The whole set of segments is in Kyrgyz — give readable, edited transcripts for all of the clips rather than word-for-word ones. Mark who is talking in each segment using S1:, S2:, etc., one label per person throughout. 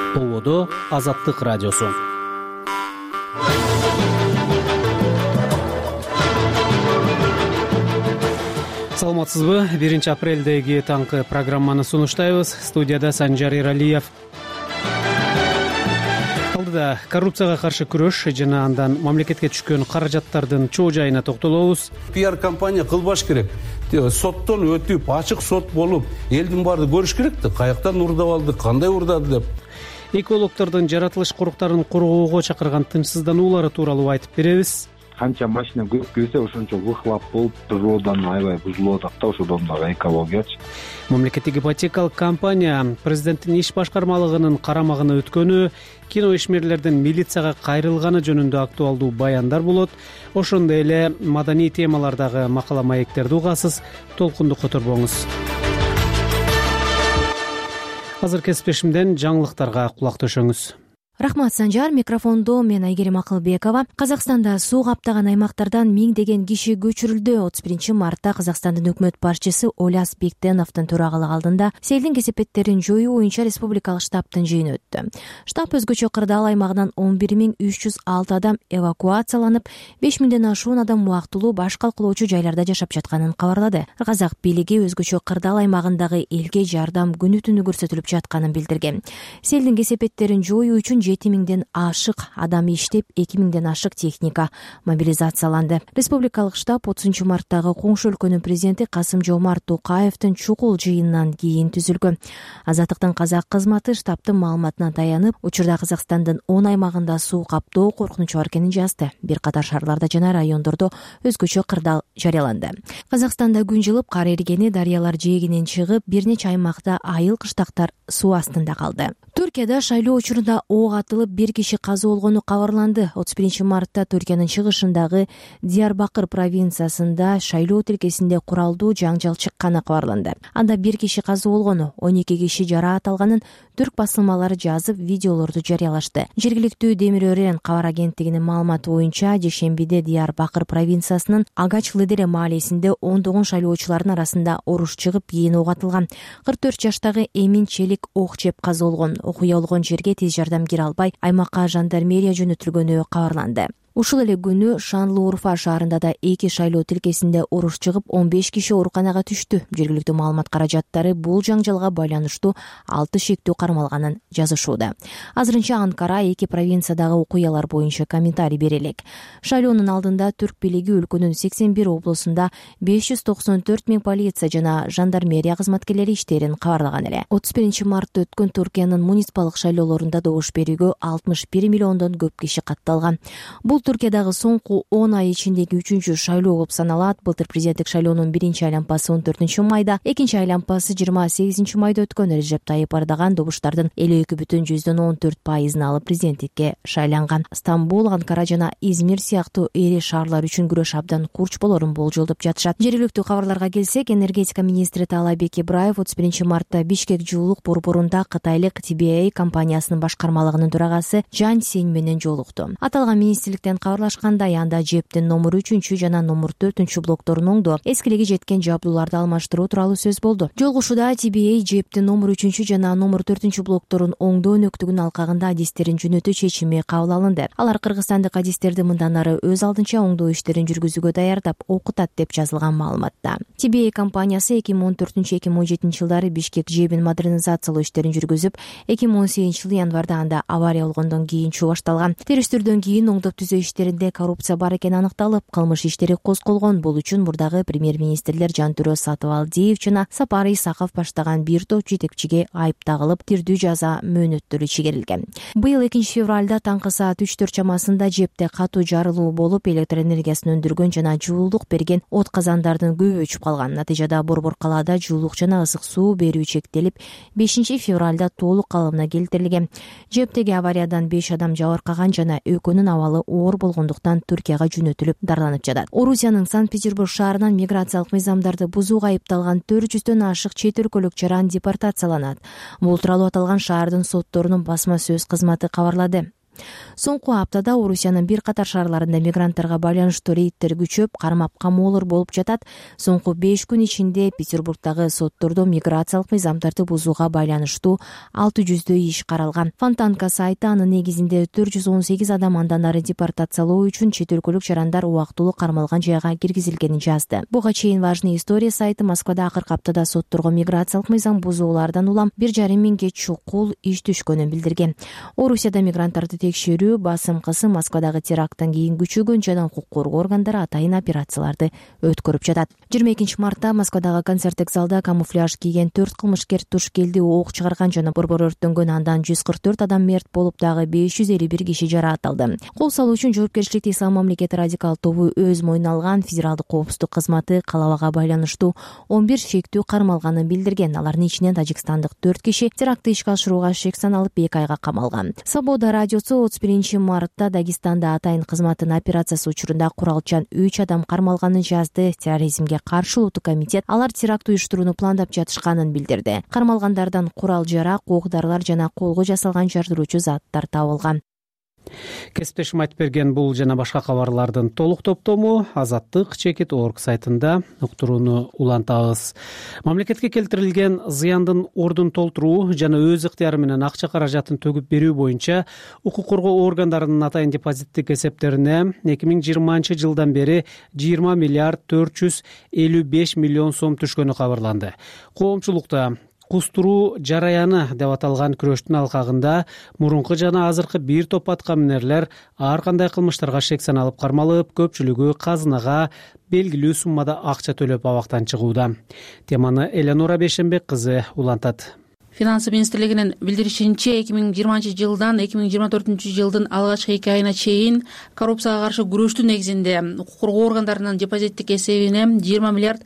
S1: Ободо Азаттык радиосу. Саламатсызбы? 1 апрелдеги таңкы программаны сунуштайбыз. Студияда Санжар Иралиев. Алдыда коррупцияга каршы күрөш жана андан мамлекетке түшкөн каражаттардын чоо жайына токтолобуз.
S2: PR компания кылбаш керек. Соттон өтүп, ачык сот болуп, элдин баарды көрүш керек да, каяктан урдап алды, кандай урдады деп.
S1: Экологдордун жаратылыш коруктарын коргоого чакырган тынчсыздануулары тууралуу айтып беребиз.
S3: Канча машина көп келсе, ошончо выхлоп болуп, природанын аябай бузулуп атат да, ошодон дагы экологиячы.
S1: Мамлекеттик ипотекалык компания президенттин иш башкармалыгынын карамагына өткөнү, кино ишмерлердин милицияга кайрылганы жөнүндө актуалдуу баяндар болот. Ошондой эле маданий темалардагы макала маектерди угасыз, толкунду которбоңуз. Азыр кесиптешимден жаңылыктарга кулак төшөңүз.
S4: Рахмат, Санжар. Микрофондо мен Айгерим Акылбекова. Казакстанда суу каптаган аймактардан миңдеген киши көчүрүлдү. 31 мартта Казакстандын өкмөт башчысы Оляс Бектеновдун төрагалыгы алдында селдин кесепеттерин жоюу боюнча республикалык штабтын жыйыны өттү. Штаб өзгөчө кырдаал аймагынан 11306 адам эвакуацияланып, 5000ден ашуун адам убактылуу баш калкылоочу жайларда жашап жатканын кабарлады. Казак бийлиги өзгөчө кырдаал аймагындагы элге жардам күнү түнү көрсөтүлүп жатканын билдирген. Селдин кесепеттерин жоюу үчүн 7000ден ашык адам иштеп, 2000ден ашык техника мобилизацияланды. Республикалык штаб 30 марттагы коңшу өлкөнүн президенти Касым-Жомарт Токаевдин чукул жыйынынан кийин түзүлгөн. Азаттыктын казак кызматы штабтын маалыматына таянып, учурда Казакстандын 10 аймагында суу каптоо коркунучу бар экенин жазды. Бир катар шаарларда жана райондордо өзгөчө кырдаал жарыяланды. Казакстанда күн жылып, кар эригени, дарыялар жээгинен чыгып, бир нече аймакта айыл кыштактар суу астында калды. Түркияда шайлоо учурунда ок атылып, бир киши каза болгону кабарланды. 31 мартта Түркиянын чыгышындагы Диярбакыр провинциясында шайлоо тилкесинде куралдуу жаңжал чыкканы кабарланды. Анда бир киши каза болгону, 12 киши жараат алганын түрк басылмалары жазып, видеолорду жарыялашты. Жергиликтүү Демир Өрен кабар агенттигинин маалыматы боюнча, жекшембиде Диярбакыр провинциясынын Агач-Лыдере маалесинде ондогон шайлоочулардын арасында уруш чыгып, кийин ок атылган. 44 жаштагы Эмин Челик ок жеп каза болгон. Окуя болгон жерге тез жардам кире албай, аймакка жандармерия жөнөтүлгөнү кабарланды. Ушул эле күнү Шанлы-Урфа шаарында да 2 шайлоо тилкесинде уруш чыгып, 15 киши ооруканага түштү. Жергиликтүү маалымат каражаттары бул жаңжалга байланыштуу 6 шектүү кармалганын жазышууда. Азырынча Анкара 2 провинциядагы окуялар боюнча комментарий бере элек. Шайлоонун алдында түрк бийлиги өлкөнүн 81 облусунда 594 000 полиция жана жандармерия кызматкерлери иштерин кабарлаган эле. 31 мартта өткөн Түркиянын муниципалдык шайлоолорунда добуш берүүгө 61 миллиондон көп киши катталган. Бул Түркиядагы соңку 10 ай ичиндеги 3-чү шайлоо болуп саналат. Былтыр президенттик шайлоонун 1-чи айланпасы 14 майда, 2-чи айланпасы 28 майда өткөн. Режеп Тайып Эрдоган добуштардын 52,14% алып президенттикке шайланган. Стамбул, Анкара жана Измир сыяктуу ири шаарлар үчүн күрөш абдан курч болорун болжолдоп жатышат. Жергиликтүү кабарларга келсек, энергетика министри Таалайбек Ибраев 31 мартта Бишкек жуулук борборунда кытайлык TBA компаниясынын башкармалыгынын төрагасы Жан Сень менен жолукту. Аталган министрликтен кабарлашкандай, анда жептин номер 3 жана номер 4 блокторун оңдоо, эскилиги жеткен жабдууларды алмаштыруу тууралуу сөз болду. Жолугушууда TBA жептин номер 3 жана номер 4 блокторун оңдоо өнөктүгүнүн алкагында адистерин жөнөтүү чечими кабыл алынды. Алар кыргызстандык адистерди мындан ары өз алдынча оңдоо иштерин жүргүзүүгө даярдап, окутат деп жазылган маалыматта. TBA компаниясы 2014-2017 жылдары Бишкек жебин модернизациялоо иштерин жүргүзүп, 2018 жылы январда анда авария болгондон кийин чуу башталган. Териштирүүдөн кийин оңдоп түзөө иштеринде коррупция бар экени аныкталып, кылмыш иштери козголгон. Бул үчүн мурдагы премьер-министрлер Жантүрө Сатыбалдиев жана Сапар Исаков баштаган бир топ жетекчиге айып тагылып, тирдүү жаза мөөнөттөрү чегерилген. Быйыл 2 февралда таңкы саат 3-4 чамасында жепте катуу жарылуу болуп, электр энергиясын өндүргөн жана жуулук берген от казандардын көбү өчүп калган. Натыйжада Борбор калаада жуулук жана ысык суу берүү чектелип, 5 февралда толук калыбына келтирилген. Жептеги авариядан 5 адам жабыркаган жана экөөнүн абалы оор болгондуктан Түркияга жөнөтүлүп дарланып жатат. Орусиянын Санкт-Петербург шаарынан миграциялык мыйзамдарды бузууга айыпталган 400дөн ашык чет өлкөлүк жаран депортацияланат. Бул тууралуу аталган шаардын сотторунун басма сөз кызматы кабарлады. Соңку аптада Орусиянын бир катар шаарларында мигранттарга байланыштуу рейдтер күчөп, кармап камоолор болуп жатат. Соңку 5 күн ичинде Петербургдагы соттордо миграциялык мыйзамдарды бузууга байланыштуу 600дөй иш каралган. Фонтанка сайты анын негизинде 418 адам андан ары депортациялоо үчүн чет өлкөлүк жарандар убактылуу кармалган жайга киргизилгенин жазды. Буга чейин Важный история сайты Москвада акыркы аптада сотторго миграциялык мыйзам бузуулардан улам 1,5 миңге чукул иш түшкөнүн билдирген. Орусияда мигранттарды текшерүү, басым кысым Москвадагы теракттан кийин күчөгөн жана укук коргоо органдары атайын операцияларды өткөрүп жатат. 22 мартта Москвадагы концерттик залда камуфляж кийген 4 кылмышкер туш келди, ок чыгарган жана борбор өрттөнгөн. Андан 144 адам мерт болуп, дагы 551 киши жараатталды. Кол салуу үчүн жоопкерчиликти Ислам мамлекети радикал тобу өз мойнуна алган. Федералдык коопсуздук кызматы калабага байланыштуу 11 шектүү кармалганын билдирген. Алардын ичинен тажикстандык 4 киши терактты ишке ашырууга шек саналып 2 айга камалган. Свобода радиосу 31 мартта Дагестанда атайын кызматтын операциясы учурунда куралчан 3 адам кармалганын жазды. Терроризмге каршы улуттук комитет алар теракт уюштурууну пландап жатышканын билдирди. Кармалгандардан курал-жарак, ок-дарылар жана колго жасалган жардыруучу заттар табылган.
S1: Кесиптешим айтып берген бул жана башка кабарлардын толук топтому Азаттык.org сайтында уктурууну улантабыз. Мамлекетке келтирилген зыяндын ордун толтуруу жана өз ыктыяры менен акча каражатын төгүп берүү боюнча укук коргоо органдарынын атайын депозиттик эсептерине 2020 жылдан бери 20 миллиард 455 миллион сом түшкөнү кабарланды. Коомчулукта кустуруу жараяны деп аталган күрөштүн алкагында мурунку жана азыркы бир топ аткаминерлер ар кандай кылмыштарга шек саналып кармалып, көпчүлүгү казынага белгилүү суммада акча төлөп абактан чыгууда. Теманы Эленора Бешенбек кызы улантат.
S5: Финансы министрлигинин билдиришинче 2020 жылдан 2024 жылдын алгачкы 2 айына чейин коррупцияга каршы күрөштүн негизинде укук коргоо органдарынын депозиттик эсебине 20 миллиард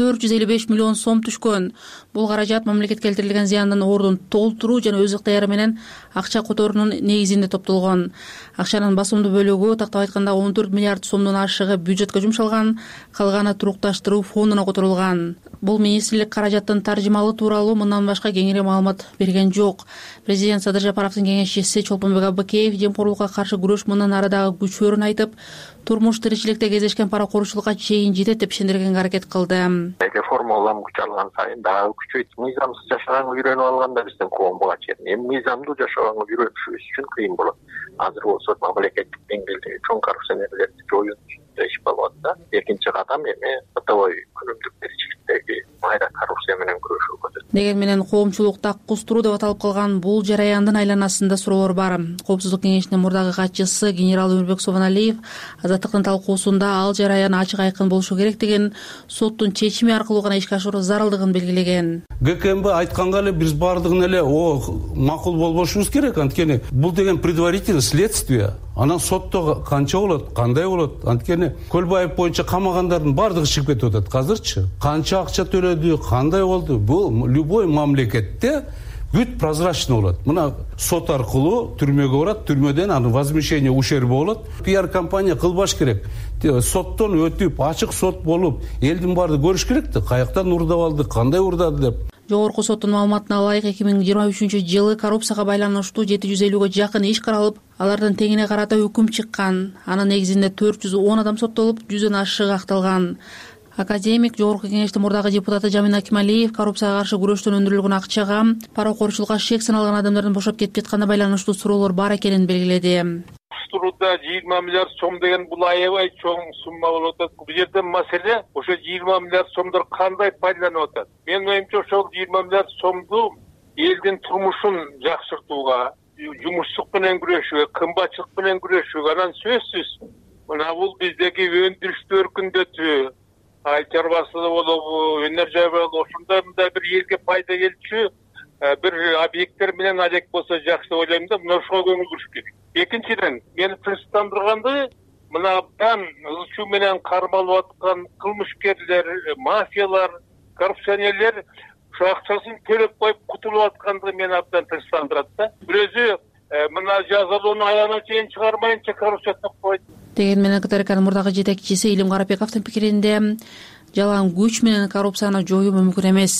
S5: 455 миллион сом түшкөн. Бул каражат мамлекет келтирилген зыяндын ордун толтуруу жана өз ыктыяры менен акча которунун негизинде топтолгон. Акчанын басымдуу бөлүгү, тактап айтканда 14 миллиард сомдон ашыгы бюджетке жумшалган, калганы турукташтыруу фондуна которулган. Бул министрлик каражаттын таржымалы тууралуу мындан башка кеңири маалымат берген жок. Президент Садыр Жапаровдун кеңешчиси Чолпонбек Абыкеев жемкорлукка каршы күрөш мындан ары дагы күчөрүн айтып, турмуш тиричиликте кездешкен паракорчулукка чейин жетет деп ишендиргенге аракет кылды.
S6: Реформа улам күч алган сайын дагы күчөйт. Мыйзамсыз жашаганга үйрөнүп алганда биздин коом буга чейин эми мыйзамдуу жашаганга үйрөнүшүбүз үчүн кыйын болот. Азыр болсо мамлекеттик деңгээлдеги чоң коррупционерлерди жоюу үчүн иш болуп атат. Экинчи кадам эми бытовой күнүмдүк тиричиликтеги майра коррупция менен күрөшүү болот.
S5: Деген менен коомчулукта кустуруу деп аталып калган бул жараяндын айланасында суроолор бар. Коопсуздук кеңешинин мурдагы катчысы генерал Өмүрбек Соононалиев Азаттыктын талкуусунда ал жараян ачык айкын болушу керек деген, соттун чечими аркылуу гана ишке ашыруу зарылдыгын белгилеген.
S2: ГКМБ айтканга эле биз баардыгын эле макул болбошубуз керек. Анткени бул деген предварительный следствие. Анан сотто канча болот, кандай болот? Анткени Көлбаев боюнча камагандардын баардыгы чыгып кетип атат азырчы. Канча акча төлөдү, кандай болду? Бул любой мамлекетте бүт прозрачный болот. Мына сот аркылуу түрмөгө барат, түрмөдөн аны возмещение ущерба болот. PR компания кылбаш керек. Соттон өтүп, ачык сот болуп, элдин баары көрүш керек да, каяктан урдап алды, кандай урдады деп.
S5: Жогорку соттун маалыматына ылайык 2023 жылы коррупцияга байланыштуу 750ге жакын иш каралып, алардын теңине карата өкүм чыккан. Анын негизинде 410 адам соттолуп, 100дөн ашыгы акталган. Академик, жогорку кеңештин мурдагы депутаты Жамин Акималиев коррупцияга каршы күрөштөн өндүрүлгөн акчага паракорчулукка шек саналган адамдардын бошоп кетип жатканына байланыштуу суроолор бар экенин белгиледи.
S6: Кустурууда 20 миллиард сом деген бул аябай чоң сумма болуп атат. Бул жерде маселе ошо 20 миллиард сомдор кандай пайдаланып атат? Менин оюмча ошол 20 миллиард сомду элдин турмушун жакшыртууга, жумушчулук менен күрөшүүгө, кымбатчылык менен күрөшүүгө, анан сөзсүз мына бул биздеги өндүрүштү өркүндөтүү, ай чарбасы болобу, энергия болобу, ошондой мындай бир элге пайда келчү бир объекттер менен алек болсо жакшы деп ойлойм да, мына ошого көңүл буруш керек. Экинчиден, мени тынчтандырганды мына ылчуу менен кармалып аткан кылмышкерлер, мафиялар, коррупционерлер ошо акчасын төлөп коюп кутулуп аткандыгы мени абдан тынчтандырат да. Бир өзү мына жазалоону аягына чейин чыгармайынча коррупция топпойт.
S5: Деген менен КТРКнын мурдагы жетекчиси Илим Карапековдун пикиринде жалаң күч менен коррупцияны жоюу мүмкүн эмес.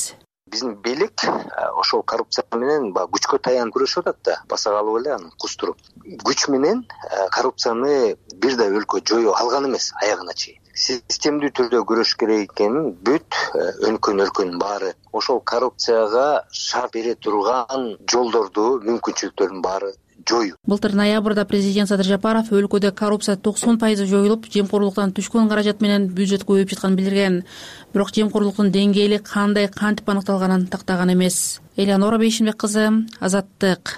S7: Биздин бийлик ошол коррупция менен күчкө таянып күрөшүп атат да, баса калып эле аны кустуруп. Күч менен коррупцияны бирдей өлкө жоюу алган эмес аягына чейин. Системдүү түрдө күрөш керек экенин бүт өлкөнүн баары ошол коррупцияга шарт бере турган жолдорду, мүмкүнчүлүктөрдүн баары жоюу.
S5: Былтыр ноябрда президент Садыр Жапаров өлкөдө коррупция 90% жоюлуп, жемкорлуктан түшкөн каражат менен бюджет көбөйүп жатканын билдирген. Бирок жемкорлуктун деңгээли кандай кантип аныкталганын тактаган эмес. Элеонора Бейшимбек кызы, Азаттык.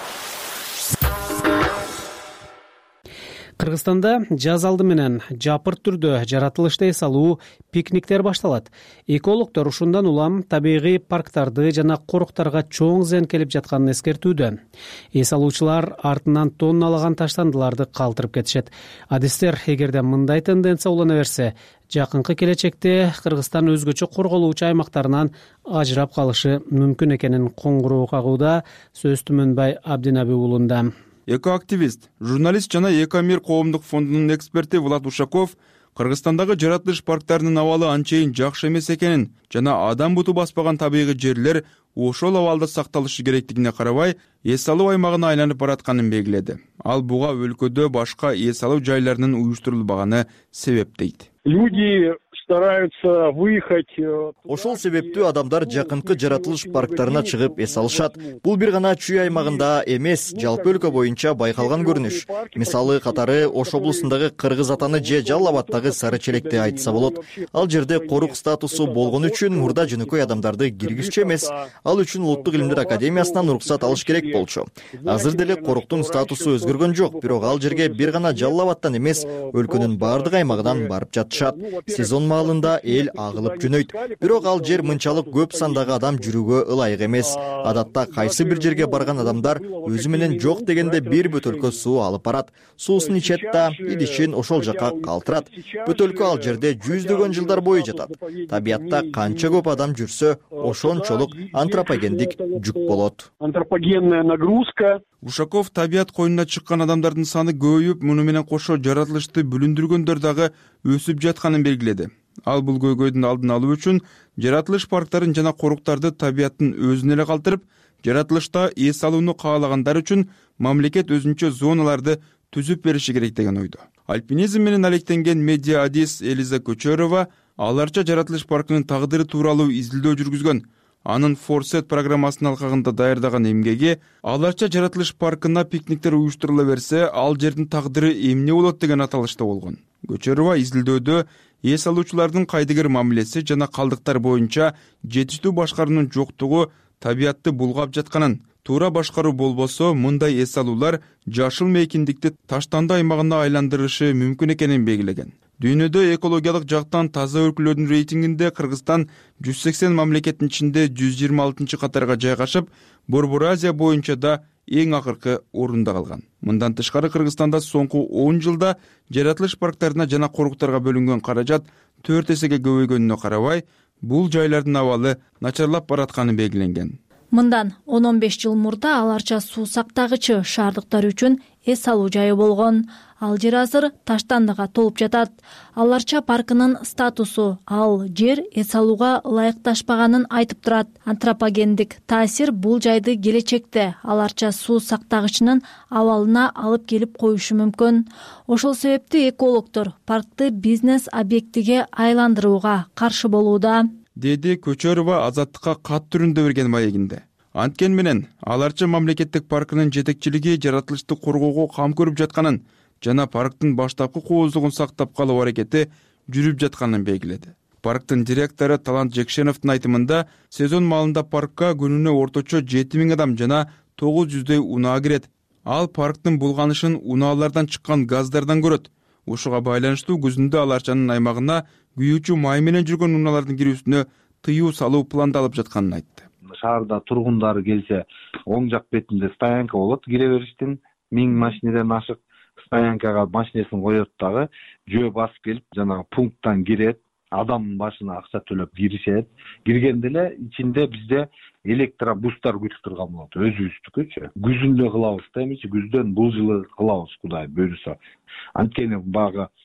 S1: Кыргызстанда жаз алды менен жапырт түрдө жаратылышты эс алуу пикниктер башталат. Экологдор ушундан улам табигый парктарды жана коруктарга чоң зыян келип жатканын эскертүүдө. Эс алуучулар артынан тонналаган таштандыларды калтырып кетишет. Адистер эгерде мындай тенденция улана берсе, жакынкы келечекте Кыргызстан өзгөчө корголуучу аймактарынан ажырап калышы мүмкүн экенин коңгуроо кагууда. Сөз Түмөнбай Абдинаби уулунда.
S8: Экоактивист, журналист жана Экомир коомдук фондунун эксперти Влад Ушаков Кыргызстандагы жаратылыш парктарынын абалы анчейин жакшы эмес экенин жана адам буту баспаган табигый жерлер ошол абалда сакталышы керектигине карабай, эс алуу аймагына айланып баратканын белгиледи. Ал буга өлкөдө башка эс алуу жайларынын уюштурулбаганы себеп дейт.
S9: Люди стараются выехать.
S10: Ошол себептүү адамдар жакынкы жаратылыш парктарына чыгып эс алышат. Бул бир гана Чүй аймагында эмес, жалпы өлкө боюнча байкалган көрүнүш. Мисалы катары Ош облусундагы Кыргыз Атаны же Жалал Абадтагы Сары Челекти айтса болот. Ал жерде корук статусу болгон үчүн мурда жөнөкөй адамдарды киргизчү эмес. Ал үчүн Улуттук илимдер академиясынан уруксат алыш керек болчу. Азыр деле коруктун статусу өзгөргөн жок, бирок ал жерге бир гана Жалал Абадтан эмес, өлкөнүн бардык аймагынан барып жатышат. Сезон маалында эл агылып жөнөйт. Бирок ал жер мынчалык көп сандагы адам жүрүүгө ылайык эмес. Адатта кайсы бир жерге барган адамдар өзү менен жок дегенде бир бөтөлкө суу алып барат. Суусун ичет да, идишин ошол жака калтырат. Бөтөлкө ал жерде жүздөгөн жылдар бою жатат. Табиятта канча көп адам жүрсө, ошончолук антропогендик жүк болот.
S9: Антропогенная нагрузка.
S8: Ушаков табият коюнуна чыккан адамдардын саны көбөйүп, муну менен кошо жаратылышты бүлүндүргөндөр дагы өсүп жатканын белгиледи. Ал бул көйгөйдүн алдын алуу үчүн жаратылыш парктарын жана коруктарды табияттын өзүнө эле калтырып, жаратылышта эс алууну каалагандар үчүн мамлекет өзүнчө зоналарды түзүп бериши керек деген ойдо. Альпинизм менен алектенген медиа адис Элиза Көчөрова аларча жаратылыш паркынын тагдыры тууралуу изилдөө жүргүзгөн. Анын Форсет программасынын алкагында даярдаган эмгеги аларча жаратылыш паркына пикниктер уюштурула берсе, ал жердин тагдыры эмне болот деген аталышта болгон. Көчөрова изилдөөдө эс алуучулардын кайдыгер мамилеси жана калдыктар боюнча жетиштүү башкаруунун жоктугу табиятты булгап жатканын, туура башкаруу болбосо мындай эс алуулар жашыл мейкиндикти таштанды аймагына айландырышы мүмкүн экенин белгилеген. Дүйнөдө экологиялык жактан таза өлкөлөрдүн рейтингинде Кыргызстан 180 мамлекеттин ичинде 126 катарга жайгашып, Борбор Азия боюнча да эң акыркы орунда калган. Мындан тышкары Кыргызстанда соңку 10 жылда жаратылыш парктарына жана коруктарга бөлүнгөн каражат 4 эсеге көбөйгөнүнө карабай, бул жайлардын абалы начарлап баратканы белгиленген.
S11: Мындан 10-15 жыл мурда аларча суу сактагычы шаардыктар үчүн эс алуу жайы болгон. Ал жер азыр таштандыга толуп жатат. Аларча паркынын статусу ал жер эс алууга ылайыкташпаганын айтып турат. Антропогендик таасир бул жайды келечекте аларча суу сактагычынын абалына алып келип коюшу мүмкүн. Ошол себептүү экологдор паркты бизнес объектиге айландырууга каршы болууда,
S8: деди Көчөрова Азаттыкка кат түрүндө берген маегинде. Анткени менен аларча мамлекеттик паркынын жетекчилиги жаратылышты коргоого кам көрүп жатканын жана парктын баштапкы кооздугун сактап калуу аракети жүрүп жатканын белгиледи. Парктын директору Талант Жекшеновдун айтымында, сезон маалында паркка күнүнө орточо 7000 адам жана 900дөй унаа кирет. Ал парктын булганышын унаалардан чыккан газдардан көрөт. Ушуга байланыштуу күзүндө аларчанын аймагына күйүүчү май менен жүргөн унаалардын кирүүсүнө тыюу салуу пландалып жатканын айтты.
S3: Шаарда тургундар келсе, оң жак бетинде стоянка болот, кире бериштин 1000 машинеден ашык стоянкага машинесин коет дагы, жөө басып келип, жанагы пункттан кирет, адам башына акча төлөп киришет. Киргенде эле ичинде бизде электробустар күтүп турган болот, өзүбүздүкүчү. Күзүндө кылабыз да, эмичи күздөн бул жылы кылабыз, Кудай буйруса. Анткени багы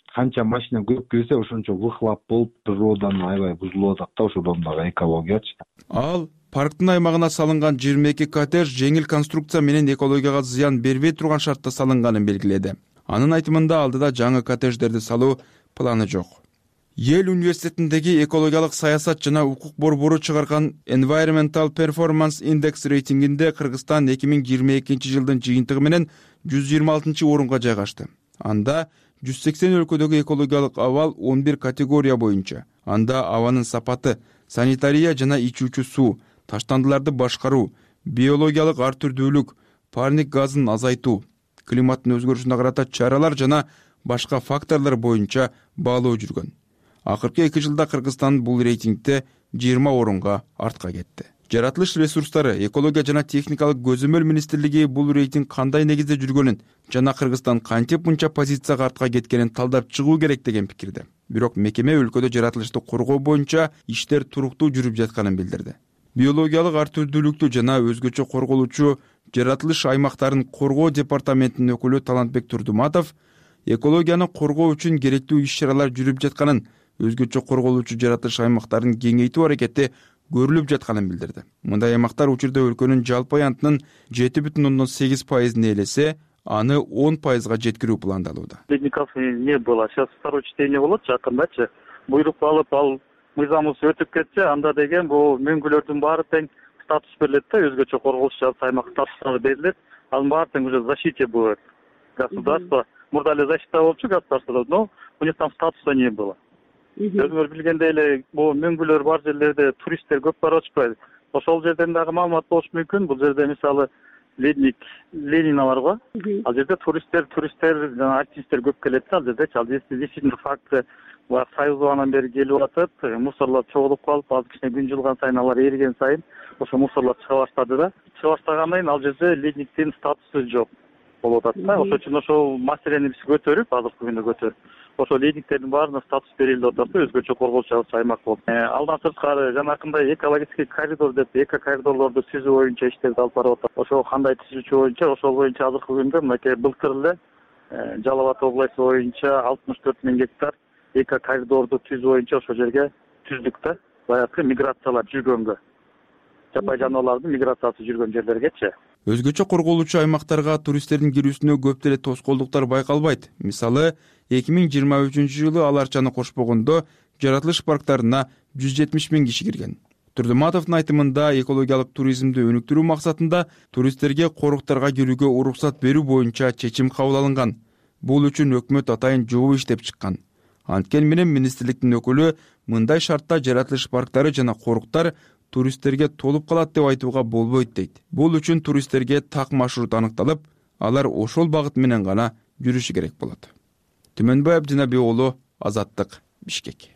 S3: канча машина көп келсе ошончо выхлоп болуп природанын аябай бузулуп атат да, ошодон дагы экологиячы.
S8: Ал парктын аймагына салынган 22 коттедж жеңил конструкция менен экологияга зыян бербей турган шартта салынганын белгиледи. Анын айтымында алдыда жаңы коттедждерди салуу планы жок. Ел университетиндеги экологиялык саясат жана укук борбору чыгарган Environmental Performance Index рейтингинде Кыргызстан 2022 жылдын жыйынтыгы менен 126-орунга жайгашты. Анда 180 өлкөдөгү экологиялык абал 11 категория боюнча. Анда абанын сапаты, санитария жана ичүүчү суу, таштандыларды башкаруу, биологиялык ар түрдүүлүк, парник газын азайтуу, климаттын өзгөрүшүнө карата чаралар жана башка факторлор боюнча баалоо жүргөн. Акыркы 2 жылда Кыргызстан бул рейтингде 20 орунга артка кетти. Жаратылыш ресурстары, экология жана техникалык көзөмөл министрлиги бул рейтинг кандай негизде жүргөнүн жана Кыргызстан кантип мынча позицияга артка кеткенин талдап чыгуу керек деген пикирде. Бирок мекеме өлкөдө жаратылышты коргоо боюнча иштер туруктуу жүрүп жатканын билдирди. Биологиялык ар түрдүүлүктү жана өзгөчө корголуучу жаратылыш аймактарын коргоо департаментинин өкүлү Талантбек Турдуматов экологияны коргоо үчүн керектүү иш-чаралар жүрүп жатканын, өзгөчө корголуучу жаратылыш аймактарын кеңейтүү аракети көрүлүп жатканын билдирди. Мындай аймактар учурда өлкөнүн жалпы аянтынын 7,8% ээлесе, аны 10%га жеткирүү пландалууда.
S9: Не было. Сейчас второе чтение болот жакындачы. Буйрук алып ал мыйзамыбыз өтүп кетсе, анда деген бул мөңгүлөрдүн баары тең статус берилет да, өзгөчө корголуучу жалпы аймак статусу берилет. Анын баары тең уже защите будет. Государство мурда эле защита болчу государстводо, но у них там статуса не было. Өзүңөр билгендей эле бул мөңгүлөр бар жерлерде туристтер көп барып атышпайбы? Ошол жерден дагы маалымат болуш мүмкүн. Бул жерде мисалы ледник Ленина барго. Ал жерде туристтер жана артисттер көп келет. Ал жерде действительно факты Союзбанан бери келип атат. Мусорлор чогулуп калып, азыр кичине күн жылган сайын алар эриген сайын ошо мусорлор чыга баштады да. Чыга баштагандан кийин ал жерде ледниктин статусу жок болуп атат да. Ошон үчүн ошол маселени биз көтөрүп, азыркы күндө көтөрүп, ошо ледниктердин баарына статус берилди атат, өзгөчө корголчу аймак болуп. Алдан сырткары жанакындай экологический коридор деп эко коридорлорду түзүү боюнча иштерди алып барып атат. Ошо кандай түзүүчү боюнча, ошол боюнча азыркы күндө мынакей былтыр эле Жалал Абад областы боюнча 64 000 гектар эко коридорду түзүү боюнча ошол жерге түздүк да. Баягы миграциялар жүргөнгө, жапай жаныбарлардын миграциясы жүргөн жерлергечи.
S8: Өзгөчө корголуучу аймактарга туристтердин кирүүсүнө көп деле тоскоолдуктар байкалбайт. Мисалы, 2023 жылы ал арчаны кошпогондо жаратылыш парктарына 170 000 киши кирген. Турдуматовдун айтымында экологиялык туризмди өнүктүрүү максатында туристтерге коруктарга кирүүгө уруксат берүү боюнча чечим кабыл алынган. Бул үчүн өкмөт атайын жол иштеп чыккан. Анткени менен министрликтин өкүлү мындай шартта жаратылыш парктары жана коруктар туристтерге толуп калат деп айтууга болбойт дейт. Бул үчүн туристтерге так маршрут аныкталып, алар ошол багыт менен гана жүрүшү керек болот. Түмөнбай Абдинаби уулу, Азаттык, Бишкек.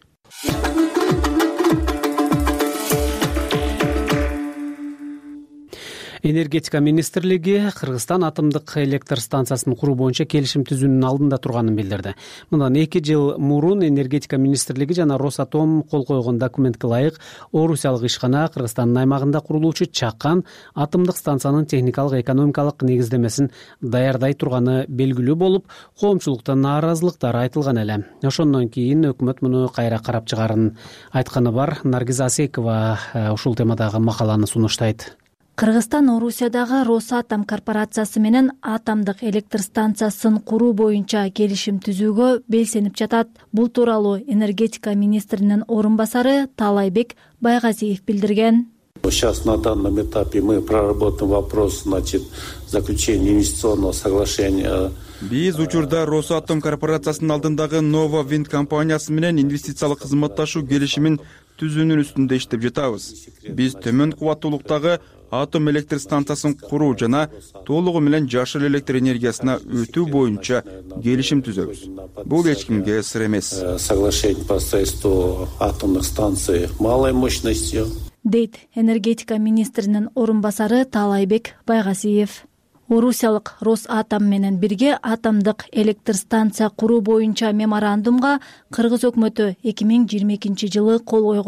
S1: Энергетика министрлиги Кыргызстан атомдук электр станциясын куруу боюнча келишим түзүүнүн алдында турганын билдирди. Мындан 2 жыл мурун энергетика министрлиги жана Росатом кол койгон документке ылайык Орусиялык ишкана Кыргызстандын аймагында курулуучу Чакан атомдук станциянын техникалык экономикалык негиздемесин даярдай турганы белгилүү болуп, коомчулуктан нааразылыктар айтылган эле. Ошондон кийин өкмөт муну кайра карап чыгарын айтканы бар. Наргиз Асекова ушул темадагы макаланы сунуштайт.
S11: Кыргызстан Орусиядагы Росатом корпорациясы менен атомдук электр станциясын куруу боюнча келишим түзүүгө белсенип жатат. Бул тууралуу энергетика министринин орун басары Таалайбек Байгазиев билдирген.
S12: Сейчас на данном этапе мы проработаем вопрос, заключения инвестиционного соглашения.
S8: Биз учурда Росатом корпорациясынын алдындагы Nova Wind компаниясы менен инвестициялык кызматташуу келишимин түзүүнүн үстүндө иштеп жатабыз. Биз төмөн кубаттуулуктагы атом электр станциясын куруу жана толугу менен жашыл электр энергиясына өтүү боюнча келишим түзөбүз. Бул эч кимге сыр эмес.
S12: Соглашение по строительству атомных станций малой мощностью,
S11: дейт энергетика министринин орун басары Таалайбек Байгазиев. Орусиялык Росатом менен бирге атомдук электр станция куруу боюнча меморандумга Кыргыз өкмөтү 2022 жылы кол койгон.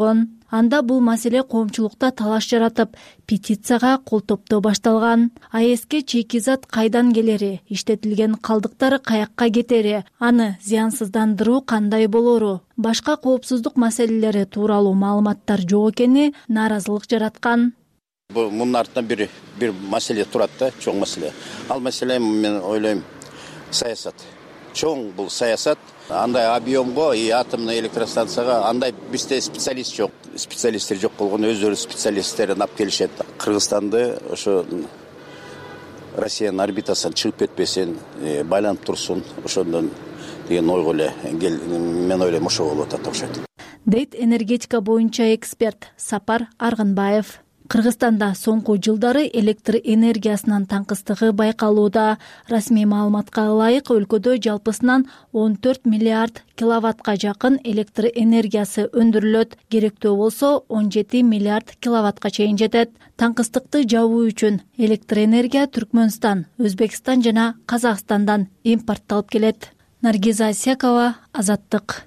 S11: Анда бул маселе коомчулукта талаш жаратып, петицияга кол топтоо башталган. АЭСке чийки зат кайдан келери, иштетилген калдыктар каякка кетери, аны зыянсыздандыруу кандай болору, башка коопсуздук маселелери тууралуу маалыматтар жок экени нааразылык жараткан.
S13: Мунун артынан бир маселе турат да, чоң маселе. Ал маселе мен ойлойм саясат. Чоң бул саясат. Андай объемго и атомный электростанцияга андай бизде специалист жок. Специалисттер жок болгон өздөрү специалисттерин алып келишет. Кыргызстанды ошо Россиянын орбитасынан чыгып кетпесин, байланып турсун, ошондон деген ойго эле мен ойлойм ошо болуп атат окшойт.
S11: Дейт энергетика боюнча эксперт Сапар Аргынбаев. Кыргызстанда соңку жылдары электр энергиясынын таңкыстыгы байкалууда. Расмий маалыматка ылайык өлкөдө жалпысынан 14 миллиард киловаттка жакын электр энергиясы өндүрүлөт. Керектүү болсо 17 миллиард киловаттка чейин жетет. Таңкыстыкты жабуу үчүн электр энергия Түркмөнстан, Өзбекстан жана Казакстандан импортталып келет. Наргиза Асекова, Азаттык.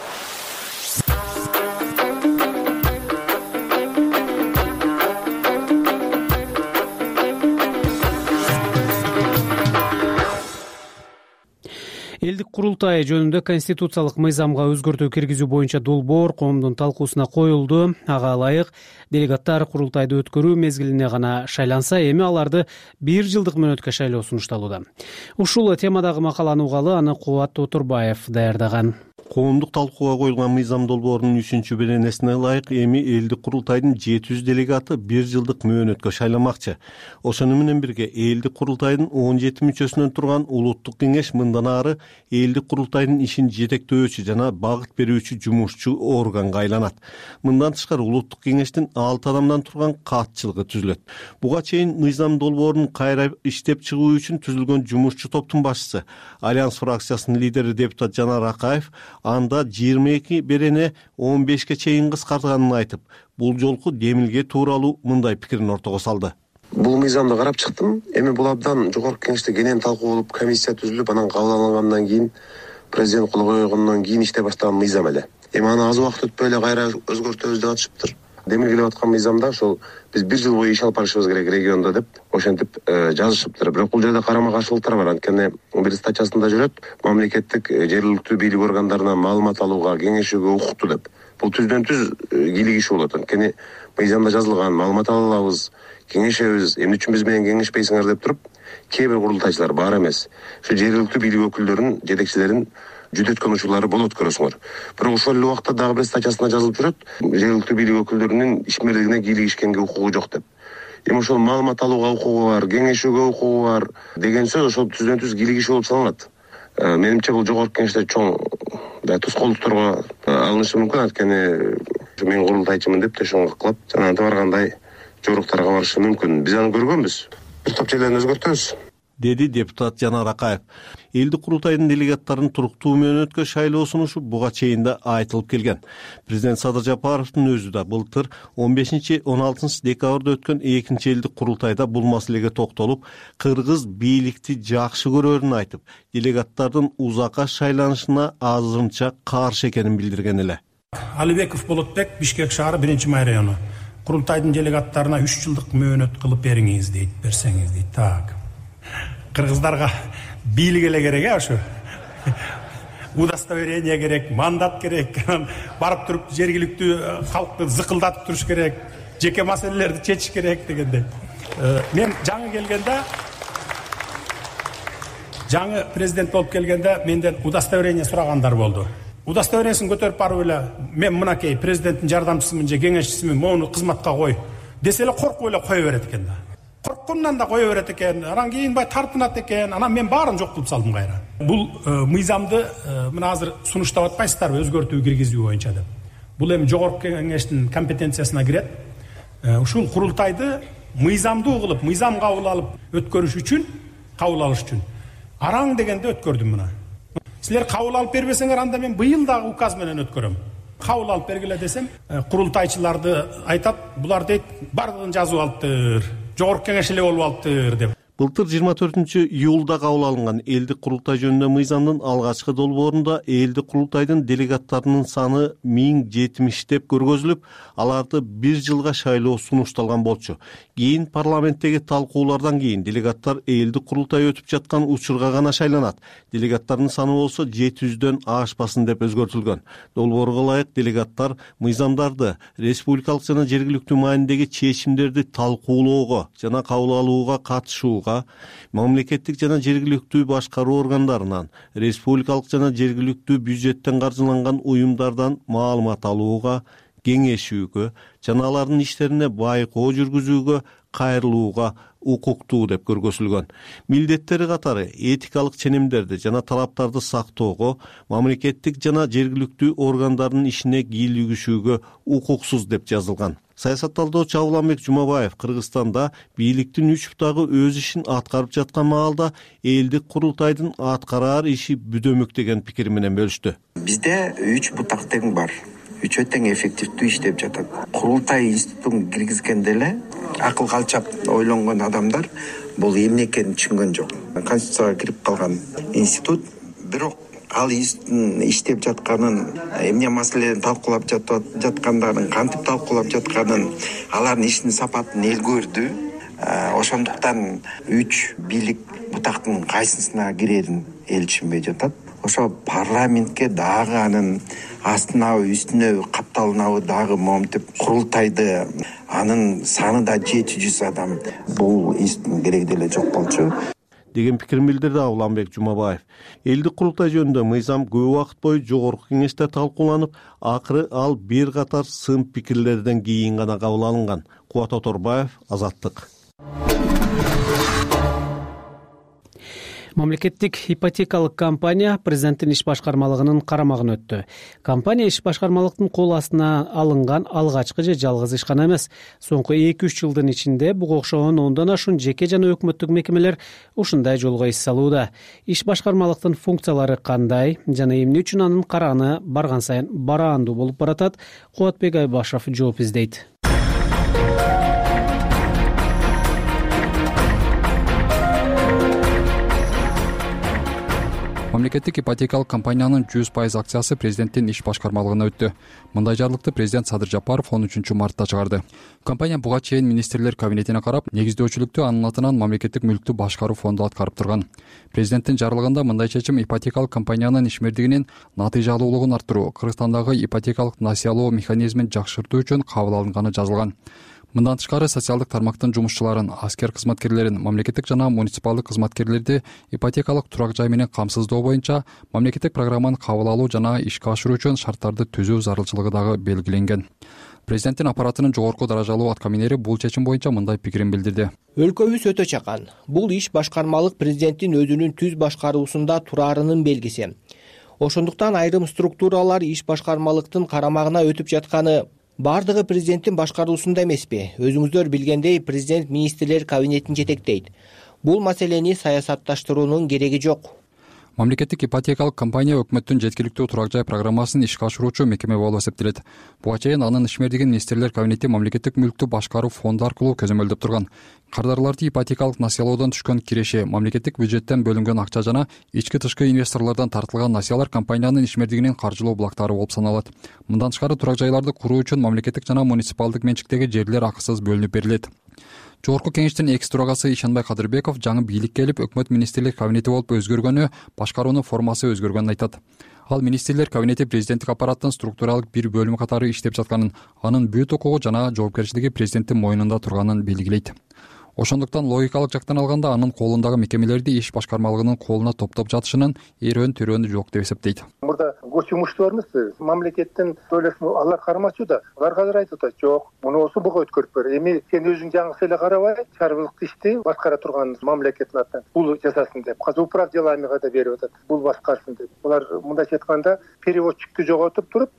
S1: Элдик курултай жөнүндө конституциялык мыйзамга өзгөртүү киргизүү боюнча долбоор коомдун талкуусуна коюлду. Ага ылайык делегаттар курултайды өткөрүү мезгилине гана шайланса, эми аларды 1 жылдык мөөнөткө шайлоо сунушталууда. Ушул темадагы макаланы угалы аны Кубат Отурбаев даярдаган.
S14: Коомдук талкууга коюлган мыйзам долбоорунун 3-беренесине ылайык эми элдик курултайдын 700 делегаты 1 жылдык мөөнөткө шайламакчы. Ошону менен бирге элдик курултайдын 17 мүчөсүнөн турган улуттук кеңеш мындан ары элдик курултайдын ишин жетектөөчү жана багыт берүүчү жумушчу органга айланат. Мындан тышкары улуттук кеңештин 6 адамдан турган катчылыгы түзүлөт. Буга чейин мыйзам долбоорун кайра иштеп чыгуу үчүн түзүлгөн жумушчу топтун башчысы Альянс фракциясынын лидери депутат Жанар Акаев анда 22 берене 15ке чейин кыскартганын айтып, бул жолку демилге тууралуу мындай пикирин ортого салды.
S15: Бул мыйзамды карап чыктым. Эми бул абдан жогорку кеңеште кенен талкуу болуп, комиссия түзүлүп, анан кабыл алынгандан кийин президент кол койгондон кийин иштеп баштаган мыйзам эле. Эми аны аз убакыт өтпөй эле кайра өзгөртөбүз деп атышыптыр. Демилгелеп аткан мыйзамда ошол биз 1 жыл бою иш алып барышыбыз керек региондо деп ошентип жазышыптыр. Бирок бул жерде карама каршылыктар бар. Анткени бир статьясында жүрөт, мамлекеттик жергиликтүү бийлик органдарынан маалымат алууга, кеңешүүгө укуктуу деп. Бул түздөн-түз кийлик иш болот. Анткени мыйзамда жазылган маалымат ала алабыз, кеңешебиз, эмне үчүн биз менен кеңешпейсиңер деп туруп, кээ бир курултайчылар бар эмес. Ошо жергиликтүү бийлик өкүлдөрүнүн, жетекчилерин жүдөткөн учурлары болот көрөсүңөр. Бирок ошол эле убакта дагы бир статьясында жазылып жүрөт, жергиликтүү бийлик өкүлдөрүнүн ишмерлигине кийлик ишкенге укугу жок деп. Эми ошол маалымат алууга укугу бар, кеңешүүгө укугу бар деген сөз ошол түздөн-түз кийлик иш болуп саналат. Менимче бул жогорку кеңеште чоң тоскоолдуктарга алынышы мүмкүн. Анткени мен курултайчымын деп тешоңго кылып, жана анты баргандай жоруктарга барышы мүмкүн. Биз аны көргөнбүз. Бир топ жерлерин өзгөртөбүз,
S14: деди депутат Жанар Акаев. Элдик курултайдын делегаттарын туруктуу мөөнөткө шайлоо сунушу буга чейин да айтылып келген. Президент Садыр Жапаровдун өзү да былтыр 15-16 декабрда өткөн 2-чи элдик курултайда бул маселеге токтолуп, кыргыз бийликти жакшы көрөрүн айтып, делегаттардын узакка шайланышына азырынча каршы экенин билдирген эле.
S16: Алибеков Болотбек, Бишкек шаары 1-май району. Курултайдын делегаттарына 3 жылдык мөөнөт кылып бериңиз дейт, берсеңиз дейт. Так. Кыргыздарга бийлик эле керек, ошо. Удостоверение керек, мандат керек. Барып туруп жергиликтүү калкты зыкылдатып туруш керек, жеке маселелерди чечиш керек дегендей. Мен жаңы президент болуп келгенде менден удостоверение сурагандар болду. Удостоверениесин көтөрүп барып эле мен мынакей президенттин жардамчысымын же кеңешчисимин, моуну кызматка кой десе эле коркуп эле кое берет экен да. Корккондон да кое берет экен. Анан кийин бай тартынат экен. Анан мен баарын жок кылып салдым кайра. Бул мыйзамды мына азыр сунуштап атпайсыздарбы өзгөртүү киргизүү боюнча деп. Бул эми жогорку кеңештин компетенциясына кирет. Ушул курултайды мыйзамдуу кылып, мыйзам кабыл алып өткөрүш үчүн, кабыл алыш үчүн араң дегенде өткөрдүм мына. Силер кабыл алып бербесеңер, анда мен быйыл дагы указ менен өткөрөм. Кабыл алып бергиле десем, курултайчыларды айтат, булар дейт, бардыгын жазып алыптыр, жогорку кеңеш эле болуп алыптыр деп.
S14: Былтыр 24-июлда кабыл алынган элдик курултай жөнүндө мыйзамдын алгачкы долбоорунда элдик курултайдын делегаттарынын саны 1070 деп көргөзүлүп, аларды 1 жылга шайлоо сунушталган болчу. Кийин парламенттеги талкуулардан кийин делегаттар элдик курултай өтүп жаткан учурга гана шайланат. Делегаттардын саны болсо 700дөн ашпасын деп өзгөртүлгөн. Долбоорго ылайык делегаттар мыйзамдарды, республикалык жана жергиликтүү маанидеги чечимдерди талкуулоого жана кабыл алууга катышууга, мамлекеттик жана жергиликтүү башкаруу органдарынан, республикалык жана жергиликтүү бюджеттен каржыланган уюмдардан маалымат алууга, кеңешүүгө жана алардын иштерине байкоо жүргүзүүгө кайрылууга укуктуу деп көргөзүлгөн. Милдеттери катары этикалык ченемдерди жана талаптарды сактоого, мамлекеттик жана жергиликтүү органдардын ишине кийлигишүүгө укуксуз деп жазылган. Саясат талдоочу Абуланбек Жумабаев Кыргызстанда бийликтин 3 бутагы өз ишин аткарып жаткан маалда элдик курултайдын аткараар иши бүдөмүк деген пикир менен бөлүштү.
S17: Бизде 3 бутак тең бар. Үчөө тең эффективдүү иштеп жатат. Курултай институтун киргизгенде эле акыл калчап ойлонгон адамдар бул эмне экенин түшүнгөн жок. Конституцияга кирип калган институт, бирок ал институттун иштеп жатканын, эмне маселени талкуулап жаткандарын, кантип талкуулап жатканын, алардын ишинин сапатын эл көрдү. Ошондуктан 3 бийлик бутактын кайсысына кирерин эл түшүнбөй жатат. Ошо парламентке дагы анын астынабы, үстүнө катталынабы дагы момтип курултайды, анын саны да 700 адам. Бул институттун кереги деле жок болчу
S14: деген пикирин билдирди Абуланбек Жумабаев. Элдик курултай жөнүндө мыйзам көп убакыт бою жогорку кеңеште талкууланып, акыры ал бир катар сын пикирлерден кийин гана кабыл алынган. Кубат Оторбаев, Азаттык.
S1: Мамлекеттик ипотекалык компания президенттин иш башкармалыгынын карамагына өттү. Компания иш башкармалыктын кол астына алынган алгачкы же жалгыз ишкана эмес. Соңку 2-3 жылдын ичинде буга окшогон 10дон ашуун жеке жана өкмөттүк мекемелер ушундай жолго иш салууда. Иш башкармалыктын функциялары кандай жана эмне үчүн анын караны барган сайын бараандуу болуп баратат? Кубатбек Айбашев жооп издейт.
S18: Мамлекеттик ипотекалык компаниянын 100% акциясы президенттин иш башкармалыгына өттү. Мындай жарлыкты президент Садыр Жапаров 13 мартта чыгарды. Компания буга чейин министрлер кабинетине карап, негиздөөчүлүктү анын атынан мамлекеттик мүлктү башкаруу фонду аткарып турган. Президенттин жарлыгында мындай чечим ипотекалык компаниянын ишмердигинин натыйжалуулугун арттыруу, Кыргызстандагы ипотекалык насыялоо механизмин жакшыртуу үчүн кабыл алынганы жазылган. Мындан тышкары социалдык тармактын жумушчуларын, аскер кызматкерлерин, мамлекеттик жана муниципалдык кызматкерлерди ипотекалык турак жай менен камсыздоо боюнча мамлекеттик программаны кабыл алуу жана ишке ашыруу үчүн шарттарды түзүү зарылчылыгы дагы белгиленген. Президенттин аппаратынын жогорку даражалуу аткаминери бул чечим боюнча мындай пикирин билдирди.
S19: Өлкөбүз өтө чакан. Бул иш башкармалык президенттин өзүнүн түз башкаруусунда тураарынын белгиси. Ошондуктан айрым структуралар иш башкармалыктын карамагына өтүп жатканы бардыгы президенттин башкаруусунда эмеспи? Өзүңүздөр билгендей, президент министрлер кабинетин жетектейт. Бул маселени саясатташтыруунун кереги жок.
S18: Мамлекеттик ипотекалык компания өкмөттүн жеткиликтүү турак жай программасын ишке ашыруучу мекеме болуп эсептелет. Буга чейин анын ишмердигин министрлер кабинети мамлекеттик мүлктү башкаруу фонду аркылуу көзөмөлдөп турган. Кардарларды ипотекалык насыялоодон түшкөн киреше, мамлекеттик бюджеттен бөлүнгөн акча жана ички-тышкы инвесторлордон тартылган насыялар компаниянын ишмердигинин каржылоо булактары болуп саналат. Мындан тышкары турак жайларды куруу үчүн мамлекеттик жана муниципалдык менчиктеги жерлер акысыз бөлүнүп берилет. Жогорку кеңештин экс төрагасы Ишанбай Кадырбеков жаңы бийликке келип өкмөт министрлер кабинети болуп өзгөргөнү башкаруунун формасы өзгөргөнүн айтат. Ал министрлер кабинети президенттик аппараттын структуралык бир бөлүмү катары иштеп жатканын, анын бүт укугу жана жоопкерчилиги президенттин мойнунда турганын белгилейт. Ошондуктан логикалык жактан алганда анын колундагы мекемелерди иш башкармалыгынын колуна топтоп жатышынын эрөөн-төрөөнү жок деп эсептейт.
S20: Мурда госимущество бармыз, мамлекеттин төлөсүн алар кармачу да. Алар азыр айтып атат, жок, мунусу буга өткөрүп бер. Эми сен өзүң жаңысы эле карабай, чарбылык ишти башкара турган мамлекеттин атынан бул жасасын деп, казыр управ делами да берип атат, бул башкарсын деп. Булар мындайча айтканда переводчикту жоготуп туруп, түз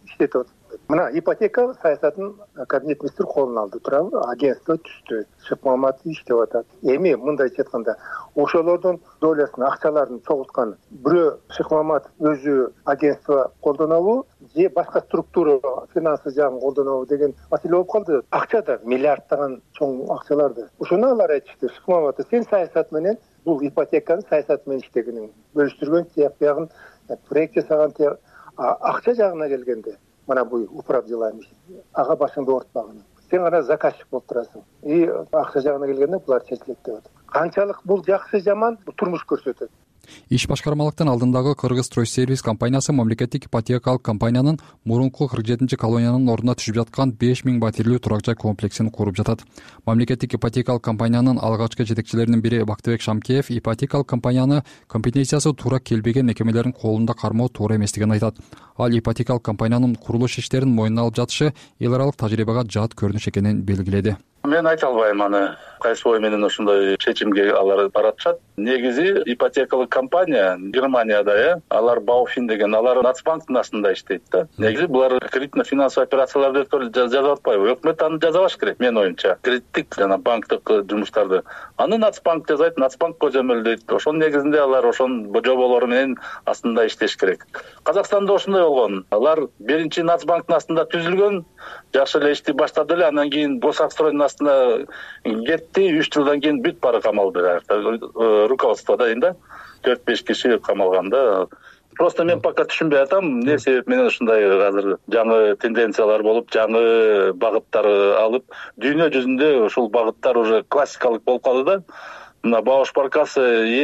S20: иштетип атат. Мына ипотека саясатын кабинет министри колуна алды, туурабы? Агентство түздү. Шыкмамат иштеп атат. Эми мындайча айтканда, ошолордун долясын, акчаларын чогулткан бирөө Шыкмамат өзү агентство колдонобу же башка структура финансы жагын колдонобу деген маселе болуп калды. Акча да миллиардтаган чоң акчаларды. Ошону алар айтышты. Шыкмамат, сен саясат менен бул ипотеканын саясат менен иштегениң, бөлүштүргөн тияк бягын проект жасаган тияк, акча жагына келгенде мана бул управ делами ага башыңды оорутпагын. Сен гана заказчик болуп турасың. И акча жагына келгенде булар чечилет деп атат. Канчалык бул жакшы жаман турмуш көрсөтөт.
S18: Иш башкармалыктын алдындагы Кыргызстройсервис компаниясы мамлекеттик ипотекалык компаниянын мурунку 47 колониянын ордуна түшүп жаткан 5000 батирлүү турак жай комплексин куруп жатат. Мамлекеттик ипотекалык компаниянын алгачкы жетекчилеринин бири Бактыбек Шамкеев ипотекалык компанияны компетенциясы туура келбеген мекемелердин колунда кармоо туура эместигин айтат. Ал ипотекалык компаниянын курулуш иштерин мойнуна алып жатышы эл аралык тажрыйбага жат көрүнүш экенин белгиледи.
S21: Мен айта албайм аны кайсы ой менен ошондой чечимге алар баратышат. Негизи ипотекалык компания Германияда, алар Бауфин деген, алар Нацбанктын астында иштейт да. Негизи булар кредитно-финансовый операцияларды жазып атпайбы? Өкмөт аны жазабаш керек, менин оюмча. Кредиттик жана банктык жумуштарды аны Нацбанк жазайт, Нацбанк көзөмөлдөйт. Ошонун негизинде алар ошонун жоболору менен астында иштеш керек. Казакстанда ошондой болгон. Алар биринчи Нацбанктын астында түзүлгөн, жакшы эле ишти баштады эле, андан кийин Босакстройдун астына кетти, 3 жылдан кийин бүт баары камалды. Руководстводо дейм да, 4-5 киши камалганда. Просто мен пока түшүнбөй атам, эмне себеп менен ушундай азыр жаңы тенденциялар болуп, жаңы багыттар алып, дүйнө жүзүндө ушул багыттар уже классикалык болуп калды да. Мына Бауш Баркасы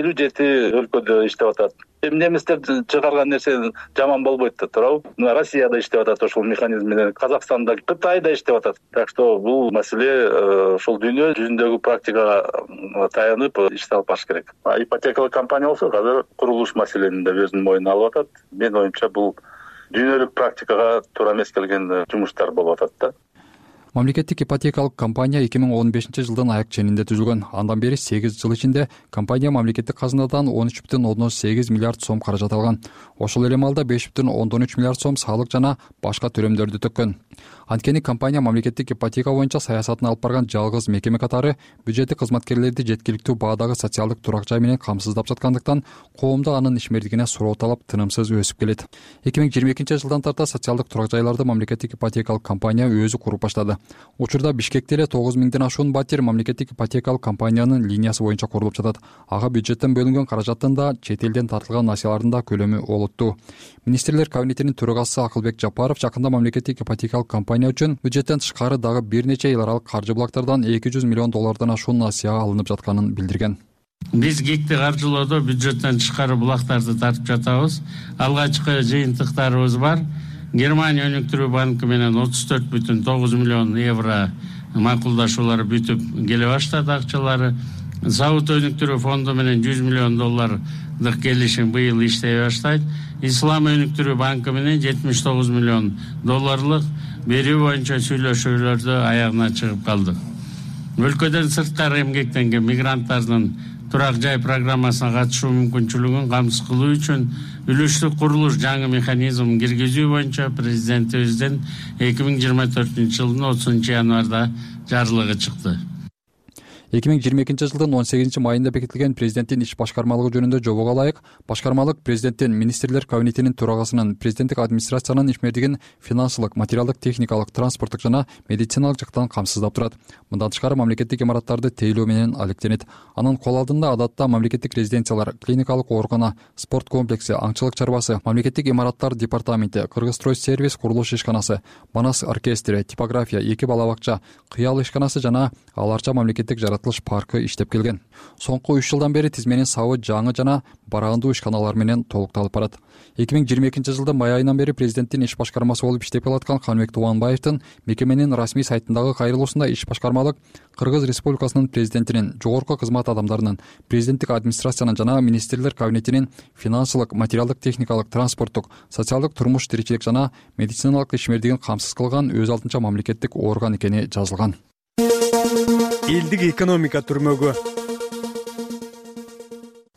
S21: 57 өлкөдө иштеп атат. Немистер чыгарган нерсе жаман болбойт да, туурабы? Мына Россияда иштеп атат ошол механизм менен, Казакстанда, Кытайда иштеп атат. Так что бул маселе ошол дүйнө жүзүндөгү практикага таянып иштеп алып баш керек. Ипотекалык компания болсо азыр курулуш маселени да өзүнүн мойнуна алып атат. Менин оюмча бул дүйнөлүк практикага туура эмес келген жумуштар болуп атат да.
S18: Мамлекеттик ипотекалык компания 2015-жылдын аяк ченинде түзүлгөн. Андан бери 8 жыл ичинде компания мамлекеттик казынадан 13,8 миллиард сом каражат алган. Ошол эле маалда 5,3 миллиард сом салык жана башка төлөмдөрдү төккөн. Анткени компания мамлекеттик ипотека боюнча саясатын алып барган жалгыз мекеме катары бюджеттик кызматкерлерди жеткиликтүү баадагы социалдык турак жай менен камсыздап жаткандыктан коомдо анын ишмердигине суроо талап тынымсыз өсүп келет. 2022-жылдан тарта социалдык турак жайларды мамлекеттик ипотекалык компания өзү куруп баштады. Учурда Бишкекте эле 9000ден ашуун батир мамлекеттик ипотекалык компаниянын линиясы боюнча курулуп жатат. Ага бюджеттен бөлүнгөн каражаттын да, чет элден тартылган акциялардын да көлөмү олуттуу. Министрлер кабинетинин төрагасы Акылбек Жапаров жакында мамлекеттик ипотекалык компания үчүн бюджеттен тышкары дагы бир нече эл аралык каржы булактардан 200 миллион доллардан ашуун акция алынып жатканын билдирген.
S22: Биз ГИКти каржылоодо бюджеттен тышкары булактарды тартып жатабыз. Алгачкы жыйынтыктарыбыз бар. Германия өнүктүрүү банкы менен 34,9 миллион евро макулдашуулар бүтүп келе баштады акчалары. Сауд өнүктүрүү фонду менен 100 миллион доллардык келишим быйыл иштей баштайт. Ислам өнүктүрүү банкы менен 79 миллион долларлык берүү боюнча сүйлөшүүлөрдө аягына чыгып калды. Өлкөдөн сырткары эмгектенген мигранттардын турак жай программасына катышуу мүмкүнчүлүгүн камсыз кылуу үчүн үлүштүк курулуш жаңы механизм киргизүү боюнча президентибиздин 2024-жылдын 30 январда жарлыгы чыкты.
S18: 2022-жылдын 18 майында бекитилген президенттин иш башкармалыгы жөнүндө жобого ылайык, башкармалык президенттин, министрлер кабинетинин төрагасынын, президенттик администрациянын ишмердигин финансылык, материалдык, техникалык, транспорттук жана медициналык жактан камсыздап турат. Мындан тышкары мамлекеттик имараттарды тейлөө менен алектенет. Анын кол алдында адатта мамлекеттик резиденциялар, клиникалык оорукана, спорт комплекси, аңчылык чарбасы, мамлекеттик имараттар департаменти, Кыргызстройсервис курулуш ишканасы, Манас оркестри, типография, 2 бала бакча, Кыял ишканасы жана аларча мамлекеттик паркы иштеп келген. Соңку 3 жылдан бери тизменин сабы жаңы жана бараандуу ишканалар менен толукталып барат. 2022-жылдын май айынан бери президенттин иш башкармасы болуп иштеп келаткан Каныбек Тубанбаевдин мекеменин расмий сайтындагы кайрылуусунда иш башкармалык Кыргыз Республикасынын президентинин, жогорку кызмат адамдарынын, президенттик администрациянын жана министрлер кабинетинин финансылык, материалдык, техникалык, транспорттук, социалдык турмуш тиричилик жана медициналык ишмердигин камсыз кылган өз алдынча мамлекеттик орган экени жазылган.
S1: Элдик экономика түрмөгү.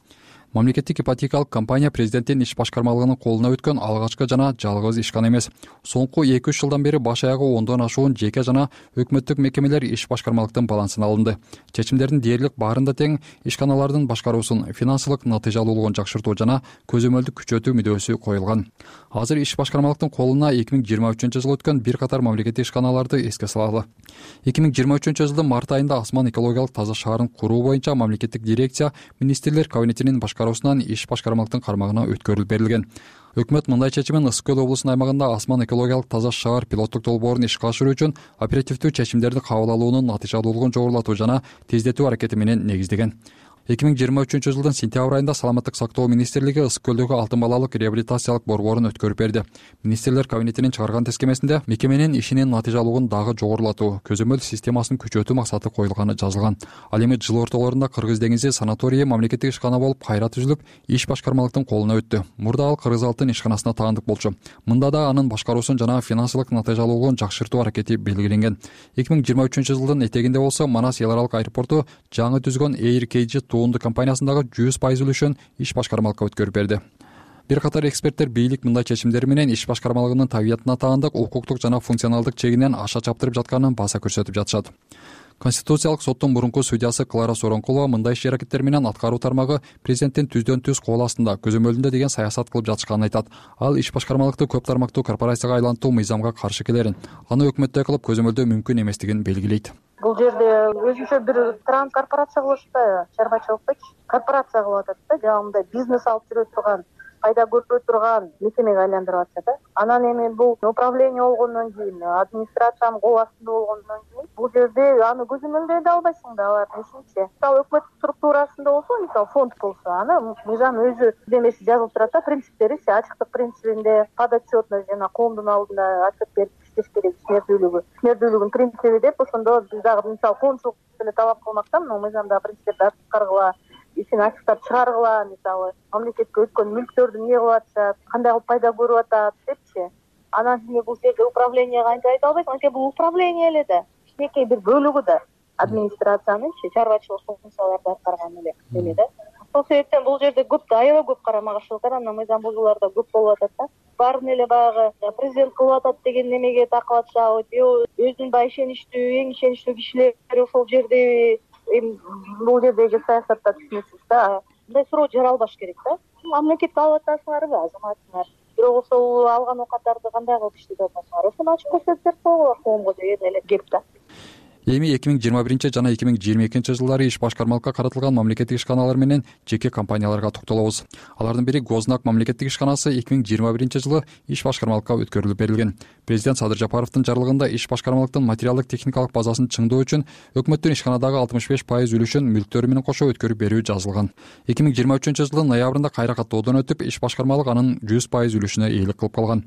S18: Мамлекеттик ипотекалык компания президенттин иш башкармалыгынын колуна өткөн алгачкы жана жалгыз ишкана эмес. Соңку 2-3 жылдан бери баш аягы 10дон ашуун жеке жана өкмөттүк мекемелер иш башкармалыктын балансына алынды. Чечимдердин дээрлик баарында тең ишканалардын башкаруусун финансылык натыйжалуулугун жакшыртуу жана көзөмөлдү күчөтүү мүдөөсү коюлган. Азыр иш башкармалыктын колуна 2023-жылы өткөн бир катар мамлекеттик ишканаларды эске салалы. 2023-жылдын март айында Асман экологиялык таза шаарын куруу боюнча мамлекеттик дирекция министрлер кабинетинин башкаруусунан иш башкармалыктын кармагына өткөрүлүп берилген. Өкмөт мындай чечимин Ысык көл облусунун аймагында Асман экологиялык таза шаар пилоттук долбоорун ишке ашыруу үчүн оперативдүү чечимдерди кабыл алуунун натыйжалуулугун жогорулатуу жана тездетүү аракети менен негиздеген. 2023-жылдын сентябрь айында Саламаттык сактоо министрлиги Ысык көлдөгү алтын балалык реабилитациялык борборун өткөрүп берди. Министрлер кабинетинин чыгарган тескемесинде мекеменин ишинин натыйжалуулугун дагы жогорулатуу, көзөмөл системасын күчөтүү максаты коюлганы жазылган. Ал эми жыл ортолорунда Кыргыз деңизи санаторийи мамлекеттик ишкана болуп кайра түзүлүп, иш башкармалыктын колуна өттү. Мурда ал Кыргыз алтын ишканасына таандык болчу. Мында да анын башкаруусун жана финансылык натыйжалуулугун жакшыртуу аракети белгиленген. 2023-жылдын этегинде болсо Манас эл аралык аэропорту жаңы түзгөн Air KG туунду компаниясындагы 100% үлүшүн иш башкармалыкка өткөрүп берди. Бир катар эксперттер бийлик мындай чечимдер менен иш башкармалыгынын табиятына таандык, укуктук жана функционалдык чегинен аша чаптырып жатканын баса көрсөтүп жатышат. Конституциялык соттун мурунку судьясы Клара Соронкулова мындай иш аракеттер менен аткаруу тармагы президенттин түздөн-түз кол астында көзөмөлүндө деген саясат кылып жатышканын айтат. Ал иш башкармалыкты көп тармактуу корпорацияга айлантуу мыйзамга каршы келерин, аны өкмөттөй кылып көзөмөлдөө мүмкүн эместигин белгилейт.
S2: Бул жерде өзүнчө бир транскорпорация кылып атпайбы, чарбачылыкты корпорация кылып атат да, жагымда бизнес алып жүрө турган, пайда көрө турган мекемеге айландырып атышат да. Анан эми бул управление болгондон кийин, администрациянын кол астында болгондон кийин бул жерде аны көзөмөлдөй да албайсың да, алардын ишинчи. Мисалы өкмөт структурасында болсо, мисалы фонд болсо, аны мыйзам өзү демеси жазылып турат да, принциптери, ачыктык принцибинде, подотчетность жана коомдун алдында отчет берип иштеш керек, ишмердүүлүгүн принциби деп, ошондо биз дагы мисалы коомчулук деле талап кылмактан, мыйзамда принциптерди аткаргыла, ишин ачыктап чыгаргыла, мисалы мамлекетке өткөн мүлктөрдү эмне кылып атышат, кандай кылып пайда көрүп атат депчи. Анан сиз бул жерде управление кантип айта албайсың, анткени бул управление эле да, кичинекей бир бөлүгү да администрациянын чарбачылык функцияларды аткарган эле да. Ошол себептен бул жерде көп да, аябай көп карама каршылыктар, анан мыйзам бузуулар да көп болуп атат да. Баарын эле баягы президент кылып атат деген немеге такып атышабы, же өзүнүн баягы ишеничтүү, эң ишеничтүү кишилери ошол жерде, эми бул жердеги саясатта түшүнөсүз да. Мындай суроо жаралбаш керек да. Мамлекетке алып атасыңарбы, азаматыңар? Бирок ошол алган оокаттарды кандай кылып иштетип атасыңар? Ошону ачык көрсөтүп койгула коомго деген эле кеп да.
S18: Эми 2021 жана 2022 жылдары иш башкармалыкка каратылган мамлекеттик ишканалар менен жеке компанияларга токтолобуз. Алардын бири Гознак мамлекеттик ишканасы 2021 жылы иш башкармалыкка өткөрүлүп берилген. Президент Садыр Жапаровдун жарлыгында иш башкармалыктын материалдык техникалык базасын чыңдоо үчүн өкмөттүн ишканадагы 65% үлүшүн мүлктөрү менен кошо өткөрүп берүү жазылган. 2023 жылдын ноябрында кайра каттоодон өтүп, иш башкармалык анын 100% үлүшүнө ээлик кылып калган.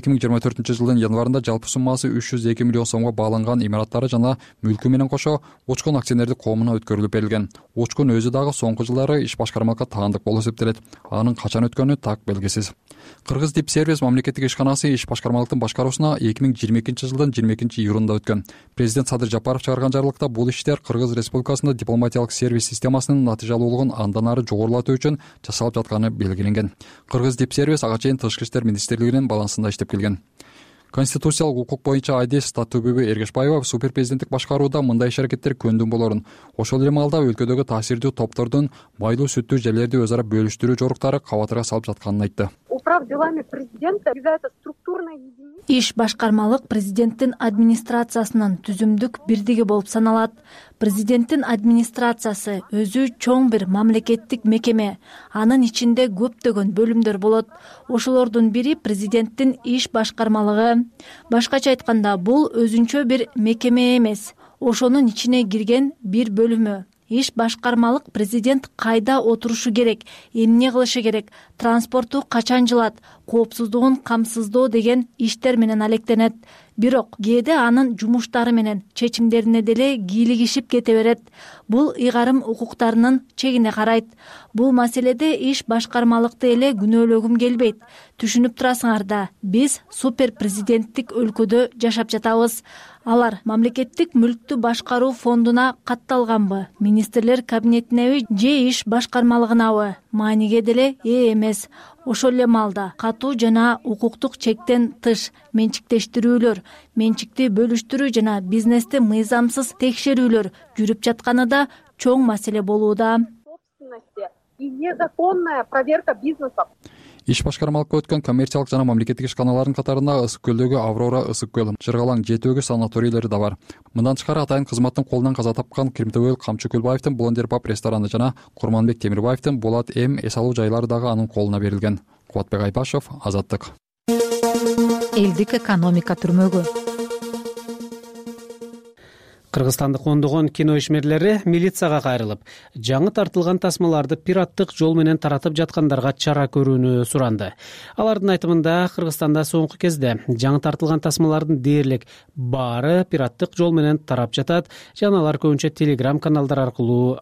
S18: 2024 жылдын январында жалпы суммасы 302 миллион сомго бааланган имараттары жана мүлкү менен кошо Учкун акционердик коомуна өткөрүлүп берилген. Учкун өзү дагы соңку жылдары иш башкармалыкка таандык болуп эсептелет. Анын качан өткөнү так белгисиз. Кыргыз Дип Сервис мамлекеттик ишканасы иш башкармалыктын башкаруусуна 2022 жылдын 22-июлунда өткөн. Президент Садыр Жапаров чыгарган жарлыкта бул иштер Кыргыз Республикасында дипломатиялык сервис системасынын натыйжалуулугун андан ары жогорулатуу үчүн жасалып жатканы белгиленген. Кыргыз Дип Сервис ага чейин Тышкы иштер министрлигинин балансында иштеп келген. Конституциялык укук боюнча Айдес Татыбүбү Эргешбаева суперпрезиденттик башкарууда мындай иш аракеттер көндүм болорун, ошол эле маалда өлкөдөгү таасирдүү топтордун майлуу сүттүү жерлерди өз ара бөлүштүрүү жоруктары кабатыра салып жатканын айтты.
S2: Управ делами президента является структурной единицей.
S11: Иш башкармалык президенттин администрациясынын түзүмдүк бирдиги болуп саналат. Президенттин администрациясы өзү чоң бир мамлекеттик мекеме. Анын ичинде көптөгөн бөлүмдөр болот. Ошолордун бири президенттин иш башкармалыгы. Башкача айтканда, бул өзүнчө бир мекеме эмес, ошонун ичине кирген бир бөлүмү. Иш башкармалык президент кайда отурушу керек, эмне кылышы керек, транспорту качан жылат, коопсуздугун камсыздоо деген иштер менен алектенет. бирок кээде анын жумуштары менен чечимдерине деле кийлигишип кете берет. Бул ыйгарым укуктарынын чегине карайт. Бул маселеде иш башкармалыкты эле күнөөлөгүм келбейт. Түшүнүп турасыңар да, биз супер президенттик өлкөдө жашап жатабыз. Алар мамлекеттик мүлктү башкаруу фондуна катталганбы, министрлер кабинетинеби же иш башкармалыгынабы мааниге деле ээ эмес. Ошол эле маалда катуу жана укуктук чектен тыш менчиктештирүүлөр, менчикти бөлүштүрүү жана бизнести мыйзамсыз текшерүүлөр жүрүп жатканы да чоң маселе болууда.
S2: И незаконная проверка бизнеса.
S18: Иш башкармалыкка өткөн коммерциялык жана мамлекеттик ишканалардын катарында Ысык көлдөгү Аврора ысык көл, Жыргалаң жетөөгү санаторийлери да бар. Мындан тышкары атайын кызматтын колунан каза тапкан Кримтөбөл Камчы Көлбаевдин Блондер паб рестораны жана Курманбек Темирбаевдин Болот М эс алуу жайлары дагы анын колуна берилген. Кубатбек Айпашев, Азаттык.
S4: Элдик экономика түрмөгү.
S1: Кыргызстандык ондогон кино ишмерлери милицияга кайрылып, жаңы тартылган тасмаларды пираттык жол менен таратып жаткандарга чара көрүүнү суранды. Алардын айтымында Кыргызстанда соңку кезде жаңы тартылган тасмалардын дээрлик баары пираттык жол менен тарап жатат, жана алар көбүнчө Telegram каналдар аркылуу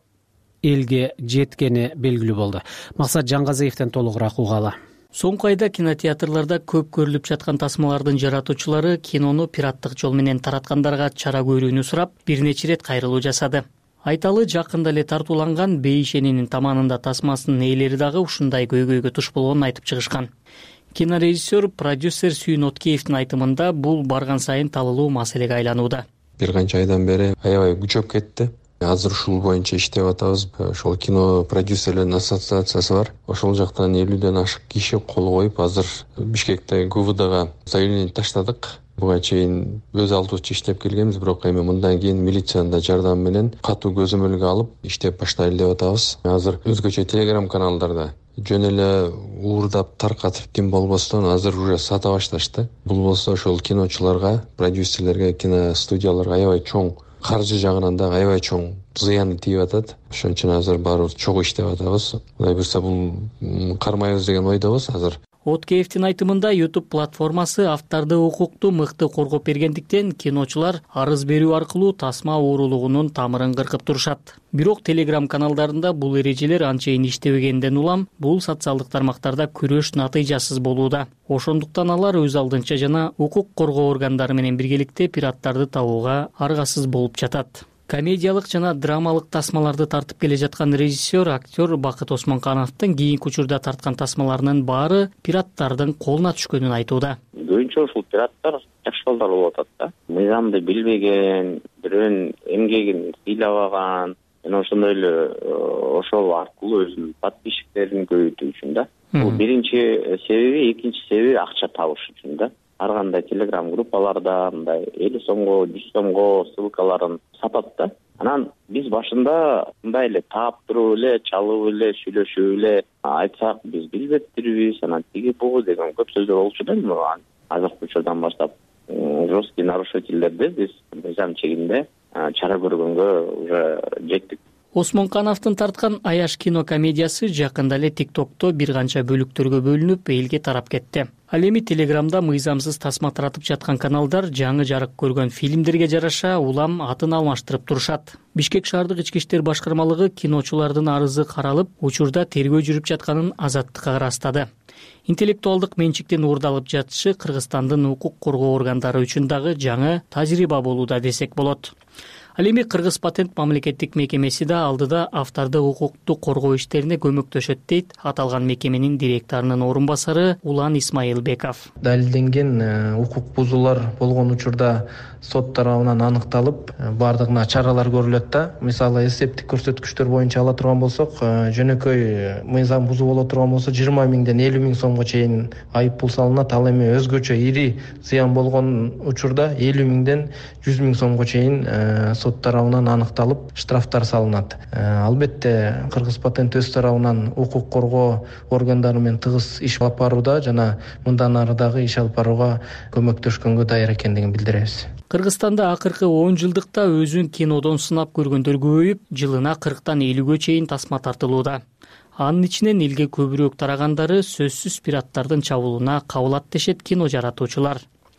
S1: элге жеткени белгилүү болду. Максат Жаңгазиевден толугураак угалы.
S6: Соңку айда кинотеатрларда көп көрүлүп жаткан тасмалардын жаратуучулары кинону пираттык жол менен тараткандарга чара көрүүнү сурап, бир нече ирет кайрылуу жасады. Айталы, жакында эле тартууланган Бейишенинин таманында тасмасынын ээлери дагы ушундай көйгөйгө туш болгонун айтып чыгышкан. Кинорежиссер, продюсер Сүйүн Откеевдин айтымында бул барган сайын талылуу маселеге айланууда.
S23: Бир канча айдан бери аябай күчөп кетти. Азыр ушул боюнча иштеп атабыз. Ошол кино продюсерлердин ассоциациясы бар. Ошол жактан 50ден ашык киши кол коюп, азыр Бишкекте ГУВДга заявление таштадык. Буга чейин өз алдыбызча иштеп келгенбиз, бирок эми мындан кийин милициянын да жардамы менен катуу көзөмөлгө алып иштеп баштайлы деп атабыз. Азыр өзгөчө Telegram каналдарда жөн эле уурдап таркатып тим болбостон азыр уже сата башташты. Бул болсо ошол киночуларга, продюсерлерге, киностудияларга аябай чоң каржы жагынан да аябай чоң зыяны тийип атат. Ошон үчүн азыр баарыбыз чогуу иштеп атабыз. Кудай буйрса бул кармайбыз деген ойдобуз азыр.
S6: Откеевдин айтымында YouTube платформасы авторду укукту мыкты коргоп бергендиктен киночулар арыз берүү аркылуу тасма уурулугунун тамырын кыркып турушат. Бирок Telegram каналдарында бул эрежелер анчейин иштебегенден улам бул социалдык тармактарда күрөш натыйжасыз болууда. Ошондуктан алар өз алдынча жана укук коргоо органдары менен биргеликте пираттарды табууга аргасыз болуп жатат. Комедиялык жана драмалык тасмаларды тартып келе жаткан режиссер, актер Бакыт Осмонкановдун кийинки учурда тарткан тасмаларынын баары пираттардын колуна түшкөнүн айтууда.
S24: Көбүнчө ушул пираттар жаш балдар болуп атат да. Мыйзамды билбеген, бирөөнүн эмгегин сыйлабаган, жана ошондой эле ошол аркылуу өзүнүн подписчиктерин көбөйтүү үчүн да. Бул биринчи себеби, экинчи себеби акча табыш үчүн да. Ар кандай Telegram группаларда мындай 50 сомго, 100 сомго ссылкаларын сатат да. Анан биз башында мындай эле таап туруп эле, чалып эле, сүйлөшүп эле айтсак, биз билбептирбиз, анан тиги бугу деген көп сөздөр болчу да. Азыркы учурдан баштап жесткий нарушительдерди биз мыйзам чегинде чара көргөнгө уже жеттик.
S6: Осмонкановдун тарткан Аяш кино комедиясы жакында эле TikTok'то бир канча бөлүктөргө бөлүнүп, элге тарап кетти. Ал эми Телеграмда мыйзамсыз тасма таратып жаткан каналдар жаңы жарык көргөн фильмдерге жараша улам атын алмаштырып турушат. Бишкек шаардык ички иштер башкармалыгы киночулардын арызы каралып, учурда тергөө жүрүп жатканын Азаттыкка ырастады. Интеллектуалдык менчиктин уурдалып жатышы Кыргызстандын укук коргоо органдары үчүн дагы жаңы тажрыйба болууда десек болот. Ал эми Кыргыз патент мамлекеттик мекемеси да алдыда авторду укукту коргоо иштерине көмөктөшөт дейт аталган мекеменин директорунун орун басары Улан Исмаилбеков.
S25: Далилденген укук бузуулар болгон учурда сот тарабынан аныкталып, бардыгына чаралар көрүлөт да. Мисалы, эсептик көрсөткүчтөр боюнча ала турган болсок, жөнөкөй мыйзам бузуу боло турган болсо 20 миңден 50 миң сомго чейин айып пул салынат. Ал эми өзгөчө ири зыян болгон учурда 50 миңден 100 миң сомго чейин сот тарабынан аныкталып, штрафтар салынат. Албетте, Кыргыз патент өз тарабынан укук коргоо органдары менен тыгыз иш алып барууда жана мындан ары дагы иш алып барууга көмөктөшкөнгө даяр экендигин билдиребиз.
S6: Кыргызстанда акыркы 10 жылдыкта өзүн кинодон сынап көргөндөр көбөйүп, жылына 40тан 50ге чейин тасма тартылууда. Анын ичинен элге көбүрөөк тарагандары сөзсүз пираттардын чабуулуна кабылат дешет кино жаратуучулар.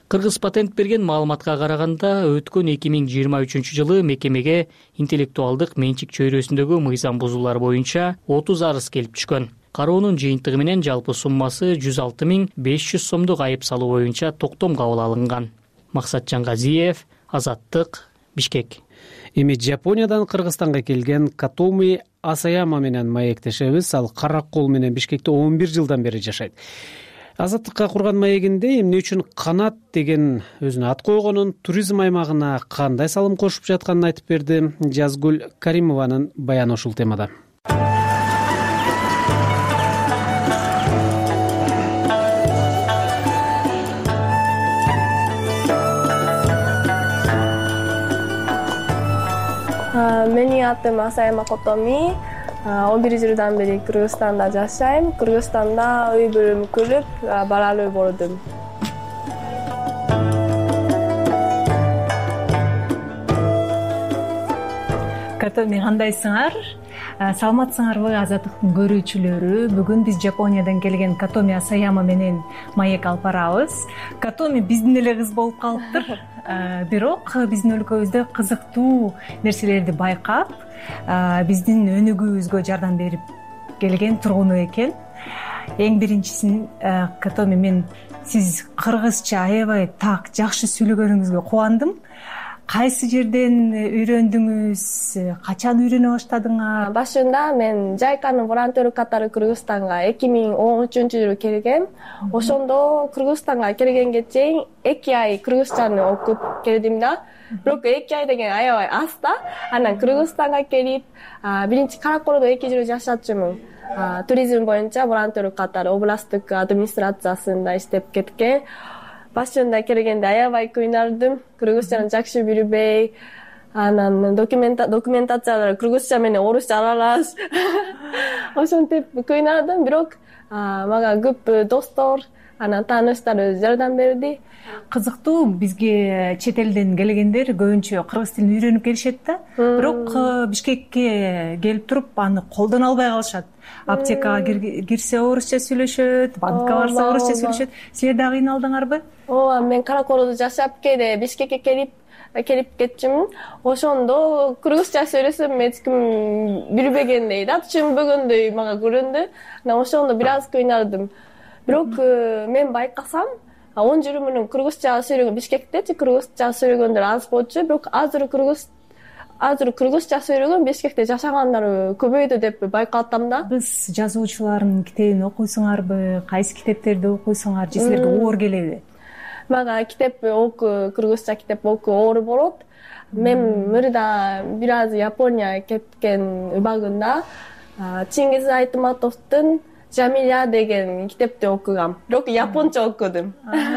S6: Кыргыз патент берген маалыматка караганда өткөн 2023 жылы мекемеге интеллектуалдык менчик чөйрөсүндөгү мыйзам бузуулар боюнча 30 арыз келип түшкөн. Кароонун жыйынтыгы менен жалпы суммасы 106.500 сомдук айып салуу боюнча токтом кабыл алынган. Максатжан Газиев, Азаттык, Бишкек.
S1: Эми Жапониядан Кыргызстанга келген Катоми Асаяма менен маектешебиз. Ал Каракол менен Бишкекте 11 жылдан бери жашайт. Азаттыкка курган маегинде эмне үчүн Канат деген өзүнө ат койгонун, туризм аймагына кандай салым кошуп жатканын айтып берди. Жазгүл Каримованын баяны ушул темада.
S3: Менин атым Асаяма Котоми. 11 жылдан бери Кыргызстанда жашайм. Кыргызстанда үй бүлөм көрүп, баралуу болдум.
S5: Котоми, кандайсыңар? Саламатсыңарбы Азаттыктын көрүүчүлөрү? Бүгүн биз Жапониядан келген Катоми Асаяма менен маек алып барабыз. Катоми биздин эле кыз болуп калыптыр. Бирок биздин өлкөбүздө кызыктуу нерселерди байкап, биздин өнүгүүбүзгө жардам берип келген тургуну экен. Эң биринчисин, Катоми, мен сиз кыргызча аябай так жакшы сүйлөгөнүңүзгө кубандым. Кайсы жерден үйрөндүңүз? Качан үйрөнө баштадыңар?
S3: Башында мен Жайканын волонтеру катары Кыргызстанга 2013-жылы келгем. Ошондо Кыргызстанга келгенге чейин 2 ай кыргызчаны окуп келдим да. Бирок 2 ай деген аябай аз да. Анан Кыргызстанга келип, биринчи Караколдо 2 жыл жашачумун. Туризм боюнча волонтеру катары областтык администрациясында иштеп кеткен. Башында келгенде аябай кыйнардым. Кыргызчаны жакшы билбей, анан документациялар кыргызча менен орусча аралаш. Ошентип кыйнардым, бирок мага көп достор, анан тааныштар жардам берди.
S5: Кызыктуу, бизге чет элден келгендер көбүнчө кыргыз тилин үйрөнүп келишет да. Бирок Бишкекке келип туруп аны колдоно албай калышат. Аптекага кирсе орусча сүйлөшөт, банкка барса орусча сүйлөшөт. Силер дагы кыйналдыңарбы?
S3: Ооба, мен Караколдо жашап кээде Бишкекке келип кетчүмүн. Ошондо кыргызча сүйлөсөм эч ким билбегендей да, түшүнбөгөндөй мага көрүндү. Ошондо бир аз кыйнардым. Бирок мен байкасам, 10 жыл мурун кыргызча сүйлөгөн Бишкектечи кыргызча сүйлөгөндөр аз болчу, бирок азыр кыргызча сөйлөгөн Бишкекте жашагандар көбөйдү деп байкатам да.
S5: Кыргыз жазуучулардын китебин окуйсуңарбы? Кайсы китептерди окуйсуңар? Же силерге оор келеби?
S3: Мага кыргызча китеп окуу оор болот. Мен мурда бир аз Япония кеткен убагында Чингиз Айтматовдун Жамиля деген китепти окугам. Бирок японча окудум.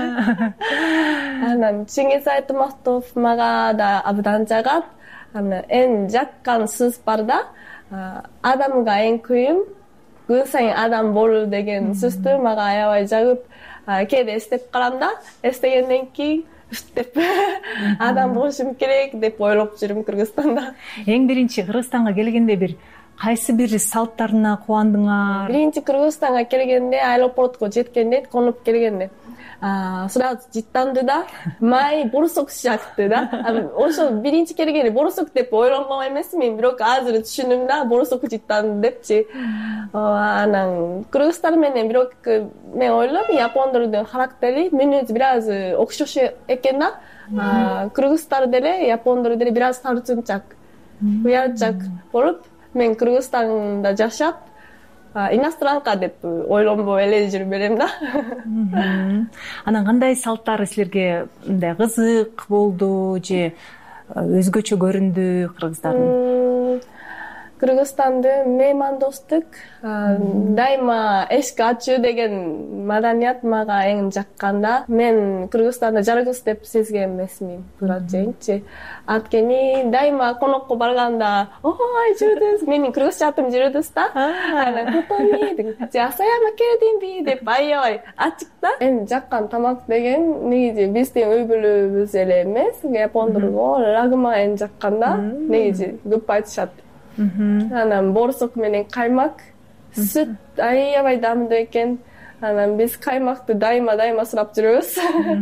S3: Анан Чингиз Айтматов мага да абдан жагат. Эн жаккан сөз бар да, адамга эң күйүм, күн сайын адам болуу деген сөздү мага аябай жагып, кээде эстеп карам да, эстегенден кийин деп адам болушум керек деп ойлоп жүрүм Кыргызстанда.
S5: Эң биринчи Кыргызстанга келгенде кайсы бир салттарына кубандыңар?
S3: Биринчи Кыргызстанга келгенде, аэропортко жеткенде, конуп келгенде сразу жыттанды да, май борсок сыяктуу да. Ошо биринчи келгенде борсок деп ойлонгон эмесмин, бирок азыр түшүндүм да, борсок жыттанды депчи. Анан кыргыздар менен бирок мен ойлойм, япондордун характери, мүнөзү бир аз окшош экен да. Кыргыздар деле, япондор деле бир аз тартынчаак, уярчак болуп, мен Кыргызстанда жашап, иностранка деп ойлонбой эле жүрүп берем да.
S5: Анан кандай салттары силерге мындай кызык болду же өзгөчө көрүндү кыргыздардын?
S3: Кыргызстандын меймандостук, дайыма эшик ачуу деген маданият мага эң жакканда. Мен Кыргызстанда жалгыз деп сезген эмесмин буга чейинчи. Анткени дайыма конокко барганда, ой, жүрдүс, менин кыргызча атым жүрдүс да. Анан Котоми деп, Асаяма келдимби деп аябай ачык да. Эң жаккан тамак деген негизи биздин үй бүлөбүз эле эмес, япондорго лагма эң жакканда, негизи көп айтышат. Анан борсок менен каймак, сүт аябай даамдуу экен. анан биз каймакты дайыма сурап жүрөбүз.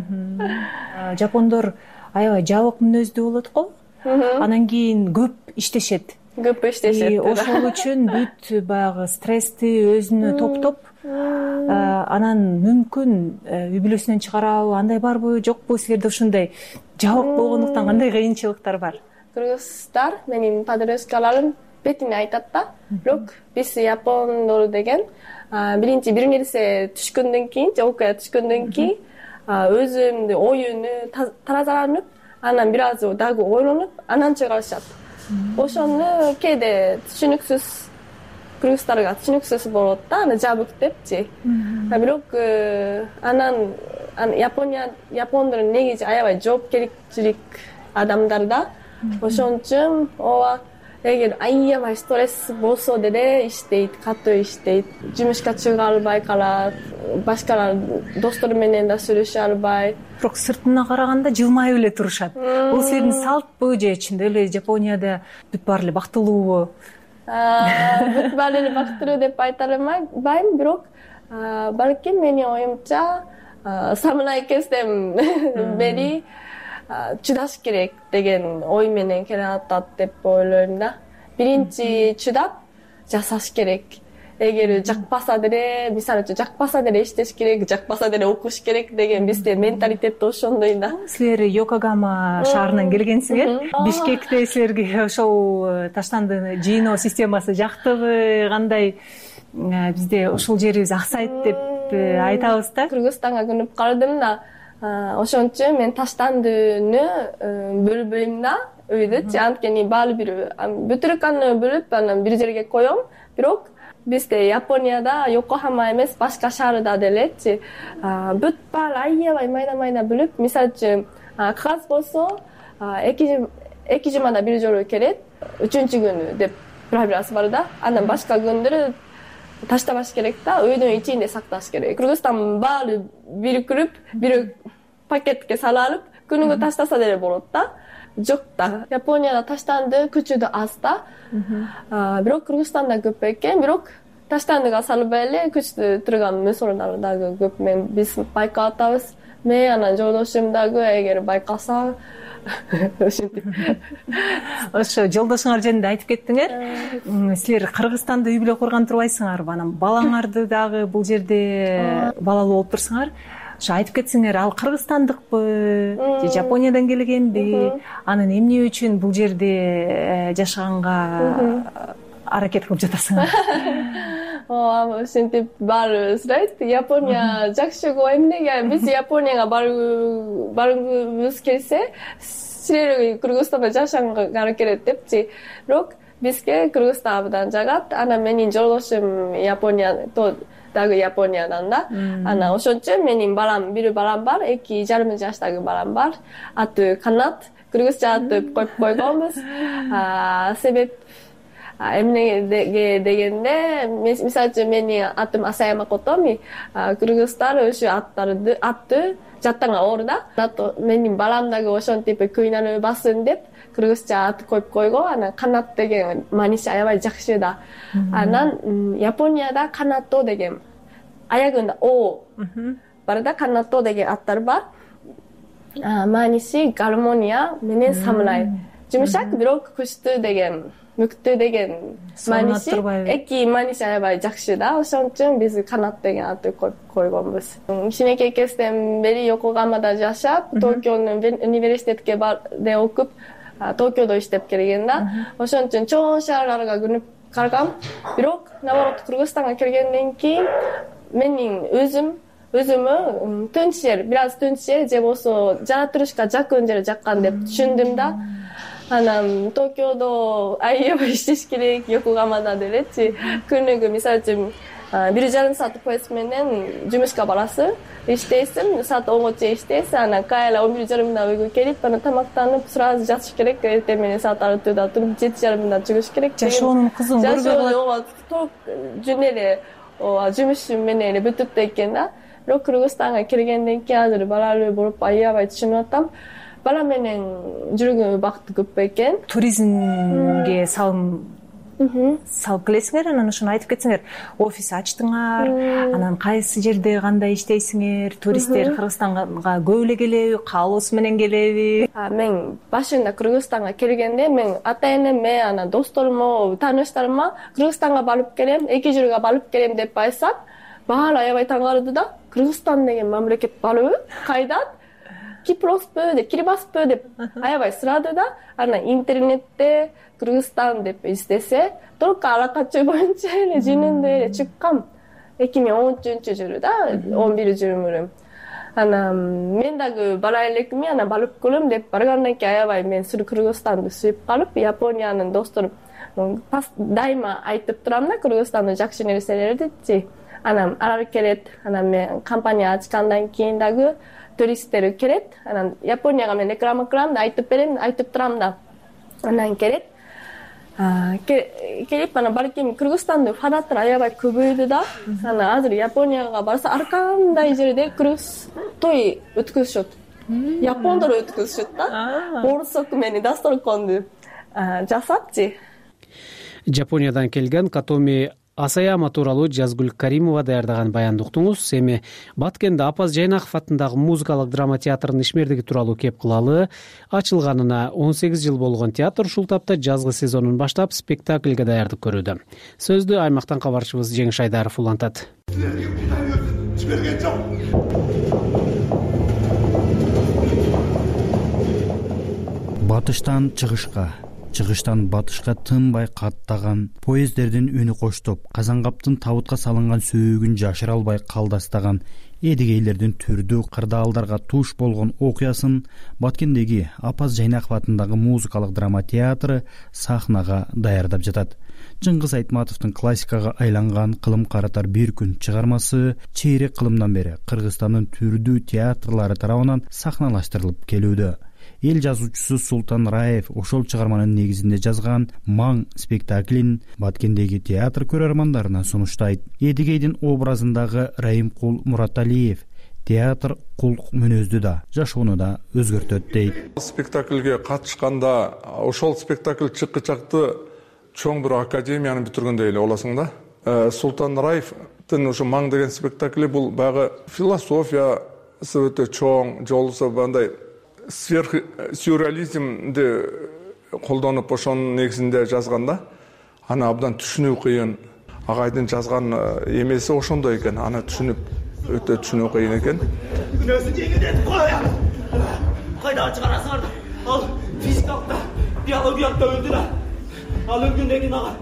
S5: Жапондор аябай жабык мүнөздүү болот го. Анан кийин көп иштешет. Ошол үчүн бүт баягы стрессти өзүнө топтоп, анан мүмкүн үй бүлөсүнөн чыгарабы, андай барбы, жокпу? Силерде ушундай жабык болгондуктан кандай кыйынчылыктар бар?
S3: Кыргыздар, менин подружкаларым бетине айтат да, бирок биз япондор деген биринчи бир нерсе түшкөндөн кийин, же окуя түшкөндөн кийин өзүнүн оюну таразаланып, анан бир аз дагы ойлонуп, анан чыгарышат. Ошону кээде түшүнүксүз, кыргыздарга түшүнүксүз болот да, аны жабык депчи. Бирок анан япондор негизи аябай жоопкерчилик адамдар да. Ошон үчүн ооба эгер аябай стресс болсо деле иштейт, катуу иштейт. Жумушка чыга албай калат, башкалар достору менен да сүйлөшө албай.
S5: Бирок сыртына караганда жылмайып эле турушат. Бул силердин салтпы же чындап эле Жапонияда бүт баары эле бактылуубу?
S3: Бүт баары эле бактылуу деп айта албайм, бирок балким менин оюмча самурай кезден бери чыдаш керек деген ой менен келе атат деп ойлойм да. Биринчи чыдап жасаш керек. Эгер жакпаса деле, мисалы үчүн жакпаса деле иштеш керек, жакпаса деле окуш керек деген бизде менталитет ошондой да.
S5: Силер Йокогама шаарынан келгенсиңер. Бишкекте силерге ошол таштанды жыйноо системасы жактыбы, кандай? Бизде ошол жерибиз аксайт деп айтабыз да.
S3: Кыргызстанга күнүп калдым да. Ошон үчүн мен таштандыны бөлбөйм да үйдүчү. Анткени баары бир бүтүрүканы бөлүп анан бир жерге коем. Бирок бизде Японияда Йокохама эмес башка шаарда делечи бүт баары аябай майда бөлүп, мисалы үчүн кагаз болсо 2 жумада бир жолу келет, 3-күнү деп правиласы бар да. Анан башка күндөрү таштабаш керек да, үйдүн ичинде сакташ керек. Кыргызстан баары бирикирип, бир пакетке салып, күнүгө таштаса деле болот да. Жок да. Японияда таштанды күчү да аз да. Бирок Кыргызстанда көп экен, бирок таштандыга салбай эле күчтүү турган мусорлор дагы көп. Биз байкап атабыз. Мен анан жолдошум дагы эгер байкаса ошентип.
S5: Ошо жолдошуңар жөнүндө айтып кеттиңер. Силер Кыргызстанда үй бүлө курган турбайсыңарбы? Анан балаңарды дагы бул жерде балалуу болуп турсуңар. Ошо айтып кетсеңер, ал кыргызстандыкпы, же Жапониядан келгенби? Анын эмне үчүн бул жерде жашаганга аракет кылып жатасыңар?
S3: Ошентип баары сурайт. Япония жакшы го, эмнеге биз Японияга баргыбыз келсе, силер Кыргызстанда жашагыңар керек депчи. Бирок бизге Кыргызстан абдан жагат. Анан менин жолдошум дагы Япониядан да. Анан ошон үчүн менин бир балам бар, 2,5 жаштагы балам бар. Аты Канат, кыргызча атып коюп койгонбуз. Себеп эмнеге дегенде, мисалы үчүн менин атым Асаяма Котоми, кыргыздар ошо атты жаттан оор да. Менин балам дагы ошентип кыйналбасын деп кыргызча ат коюп койгон. Анан Канат деген мааниси аябай жакшы да. Анан Японияда Канато деген аягында о бар да, Канато деген аттар бар. Мааниси гармония менен самурай. Жумшак, бирок күчтүү деген, мүктүү деген мааниси. Эки мааниси аябай жакшы да. Ошон үчүн биз Канат деген атты коюп койгонбуз. Кичинекей кезден бери Йокогамада жашап, Токионун университетке барде окуп, Токиодо иштеп келген да. Ошон үчүн чоң шаарларга күнүп калгам. Бирок наоборот Кыргызстанга келгенден кийин менин өзүмө тынч жер, бир аз тынч жер же болсо жаратылышка жакын жер жаккан деп түшүндүм да. Анан Токиодо аябай иштеш керек, Йокогамада делечи. Күнүгө мисалы үчүн 1,5 саат поезд менен жумушка барасың, иштейсиң, саат 10 чейин иштейсиң, анан кайра 11:30 үйгө келип, анан тамактанып, сразу жатыш керек. Эртең менен саат 6-да туруп 7:30 чыгыш керек.
S5: Жашоонун кызын көргө
S3: болот. Ток жүн эле жумуш менен эле бүтүп экен да. Бирок Кыргызстанга келгенден кийин азыр балалуу болуп аябай түшүнүп атам. Бала менен жүргөн убакыт көп экен.
S5: Туризмге салым салып келесиңер, анан ошону айтып кетсеңер. Офис ачтыңар, анан кайсы жерде кандай иштейсиңер, туристтер Кыргызстанга көп эле келеби, каалоосу менен келеби?
S3: Мен башында Кыргызстанга келгенде мен ата энеме, анан досторума, тааныштарыма Кыргызстанга барып келем, 2 жылга барып келем деп айтсам, баары аябай таң калды да. Кыргызстан деген мамлекет барбы? Кайдан? Кипроспу деп, Кирибаспы деп аябай сурады да. Анан интернетте Кыргызстан деп издесе, только ала качуу боюнча эле жөнүндө эле чыккам. 2013-жылы да, 11-жылы. Анан мен дагы бара элекми, анан барып көрөм деп баргандан кийин аябай мен Кыргызстанды сүйүп калып, Япониянын досторум дайыма айтып турам да, Кыргызстандын жакшы нерселерди. Анан алар келет, анан мен компания ачкандан кийин дагы туристтер келет. Анан Японияга мен реклама кылам да, айтып берем, айтып турам да. Анан келет. Келип анан балким Кыргызстандын фанаттары аябай көбөйдү да. Анан азыр Японияга барса ар кандай жерде кыргыз той өткөзүшөт. Япондор өткөзүшөт да. Борсок менен дасторконду жасапчы.
S1: Жапониядан келген Катоми Асаяма тууралуу Жазгүл Каримова даярдаган баянды уктуңуз. Эми Баткенде Апаз Жайнаков атындагы музыкалык драма театрынын ишмердиги тууралуу кеп кылалы. Ачылганына 18 жыл болгон театр ушул тапта жазгы сезонун баштап спектакльге даярдык көрүүдө. Сөздү аймактан кабарчыбыз Жеңиш Айдаров улантат.
S7: Батыштан чыгышка, чыгыштан батышка тынбай каттаган поездердин үнү коштоп, Казангаптын табытка салынган сөөгүн жашыра албай калдастаган эдигейлердин түрдүү кырдаалдарга туш болгон окуясын Баткендеги Апаз Жайнаков атындагы музыкалык драма театры сахнага даярдап жатат. Жыңгыз Айтматовдун классикага айланган Кылым каратар бир күн чыгармасы чейрек кылымдан бери Кыргызстандын түрдүү театрлары тарабынан сахналаштырылып келүүдө. Эл жазуучусу Султан Раев ошол чыгарманын негизинде жазган Маң спектаклин Баткендеги театр көрөрмандарына сунуштайт. Эдигейдин образындагы Раимкул Мураталиев театр кулк мүнөздү да, жашоону да өзгөртөт дейт.
S8: Спектакльге катышканда ошол спектакль чыккычакты чоң бир академияны бүтүргөндөй эле болосуң да. Султан Раевдин ушу Маң деген спектакли бул баягы философиясы өтө чоң, жолусу бандай сюрреализмди колдонуп ошонун негизинде жазганда, аны абдан түшүнүү кыйын. Агайдын жазган эмеси ошондой экен, аны түшүнүп өтө түшүнүү кыйын экен.
S9: Күнөөсүн жеңилдетип кой. Кайда чыгарасыңар? Ал физикалыкта, биологиялыкта өлдү да. Ал өлгөндөн кийин ага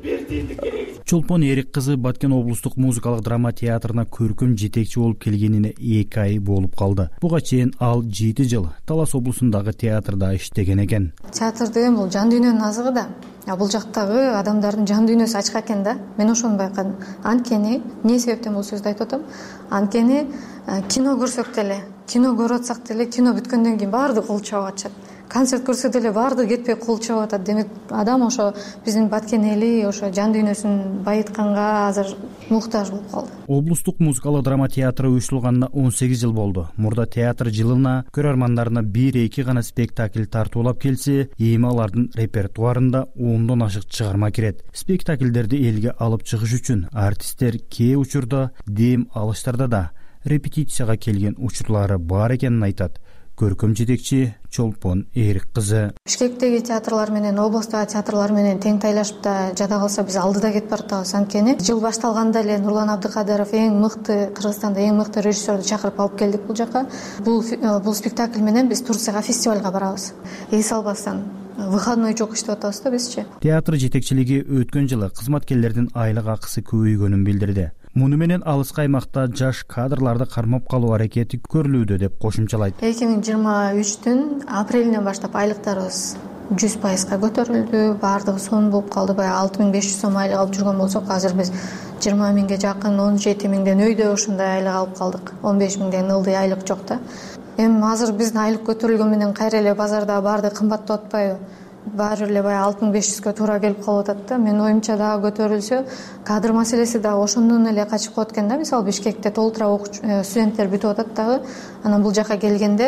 S7: Чолпон Эрик кызы Баткен облустук музыкалык драма театрына көркөм жетекчи болуп келгенине 2 ай болуп калды. Буга чейин ал 7 жыл Талас облусундагы театрда иштеген экен.
S10: Театр деген бул жан дүйнөнүн азыгы да. Бул жактагы адамдардын жан дүйнөсү ачка экен да. Мен ошону байкадым. Анткени эмне себептен бул сөздү айтып атам? Анткени кино көрсөк деле, кино көрүп атсак деле, кино бүткөндөн кийин баардыгы кол чабып атышат. Концерт көрсө деле баардыгы кетпей кол чабып атат. Демек адам ошо биздин Баткен эли ошо жан дүйнөсүн байытканга азыр муктаж болуп калды.
S7: Облустук музыкалык драма театры уюштурулганына 18 жыл болду. Мурда театр жылына көрөрмандарына 1-2 гана спектакль тартуулап келсе, эми алардын репертуарында 10дон ашык чыгарма кирет. Спектакльдерди элге алып чыгыш үчүн артисттер кээ учурда дем алыштарда да репетицияга келген учурлары бар экенин айтат. Көркөм жетекчи Чолпон Эрик кызы.
S10: Бишкектеги театрлар менен облустагы театрлар менен тең тайлашып да жада калса биз алдыда кетип баратабыз. Анткени жыл башталганда эле Нурлан Абдыкадыров эң мыкты, Кыргызстанда эң мыкты режиссерду чакырып алып келдик бул жака. Бул спектакль менен биз Турцияга фестивалга барабыз. Эс албастан выходной жок иштеп атабыз да бизчи.
S7: Театр жетекчилиги өткөн жылы кызматкерлердин айлык акысы көбөйгөнүн билдирди. Муну менен алыскы аймакта жаш кадрларды кармап калуу аракети көрүлүүдө деп кошумчалайт.
S10: 2023-түн апрелинен баштап айлыктарыбыз 100% көтөрүлдү. Баардыгы сонун болуп калды. Баягы 6500 сом айлык алып жүргөн болсок, азыр биз 20 миңге жакын, 17 миңден өйдө ушундай айлык алып калдык. 15 миңден ылдый айлык жок да. Эми азыр биздин айлык көтөрүлгөн менен кайра эле базарда баардыгы кымбаттап атпайбы? Баары эле баягы 6500га туура келип калып атат да. Мен оюмча дагы көтөрүлсө, кадр маселеси да ошондон эле качып калат экен да. Мисалы Бишкекте толтура студенттер бүтүп атат дагы. Анан бул жака келгенде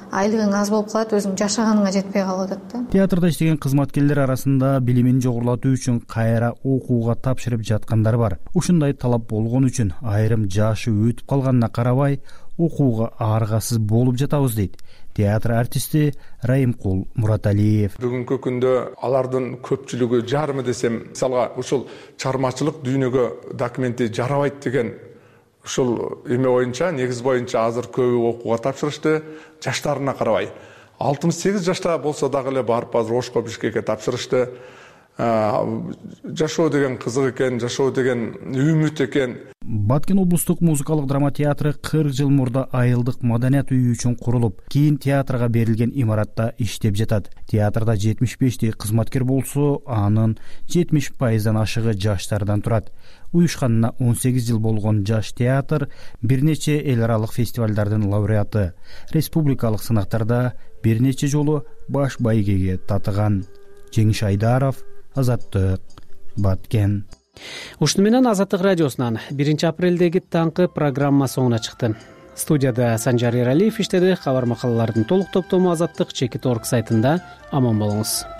S10: айлыгың аз болуп калат, өзүң жашаганыңа жетпей калып атат да.
S7: Театрда иштеген кызматкерлер арасында билимин жогорулатуу үчүн кайра окууга тапшырып жаткандар бар. Ушундай талап болгон үчүн айрым жашы өтүп калганына карабай окууга аргасыз болуп жатабыз дейт театр артисти Райымкул Мураталиев.
S8: Бүгүнкү күндө алардын көпчүлүгү жарымы десем, мисалга ушул чыгармачылык дүйнөгө документи жарабайт деген ушул эме боюнча, негиз боюнча азыр көбү окууга тапшырышты, жаштарына карабай. 68 жашта болсо дагы эле барып азыр Ошко, Бишкекке тапшырышты. Жашоо деген кызык экен, жашоо деген үмүт экен.
S7: Баткен облустук музыкалык драма театры 40 жыл мурда айылдык маданият үйү үчүн курулуп, кийин театрга берилген имаратта иштеп жатат. Театрда 75 кызматкер болсо, анын 70%дан ашыгы жаштардан турат. Уюшканына 18 жыл болгон жаш театр бир нече эл аралык фестивалдардын лауреаты, республикалык сынактарда бир нече жолу баш байгеге татыган. Жеңиш Айдаров, Азаттык, Баткен.
S1: Ушуну менен Азаттык радиосунан 1 апрелдеги таңкы программа соңуна чыкты. Студияда Санжар Эралиев иштеди. Кабар макалалардын толук топтому Азаттык Чекит.org сайтында. Аман болуңуз.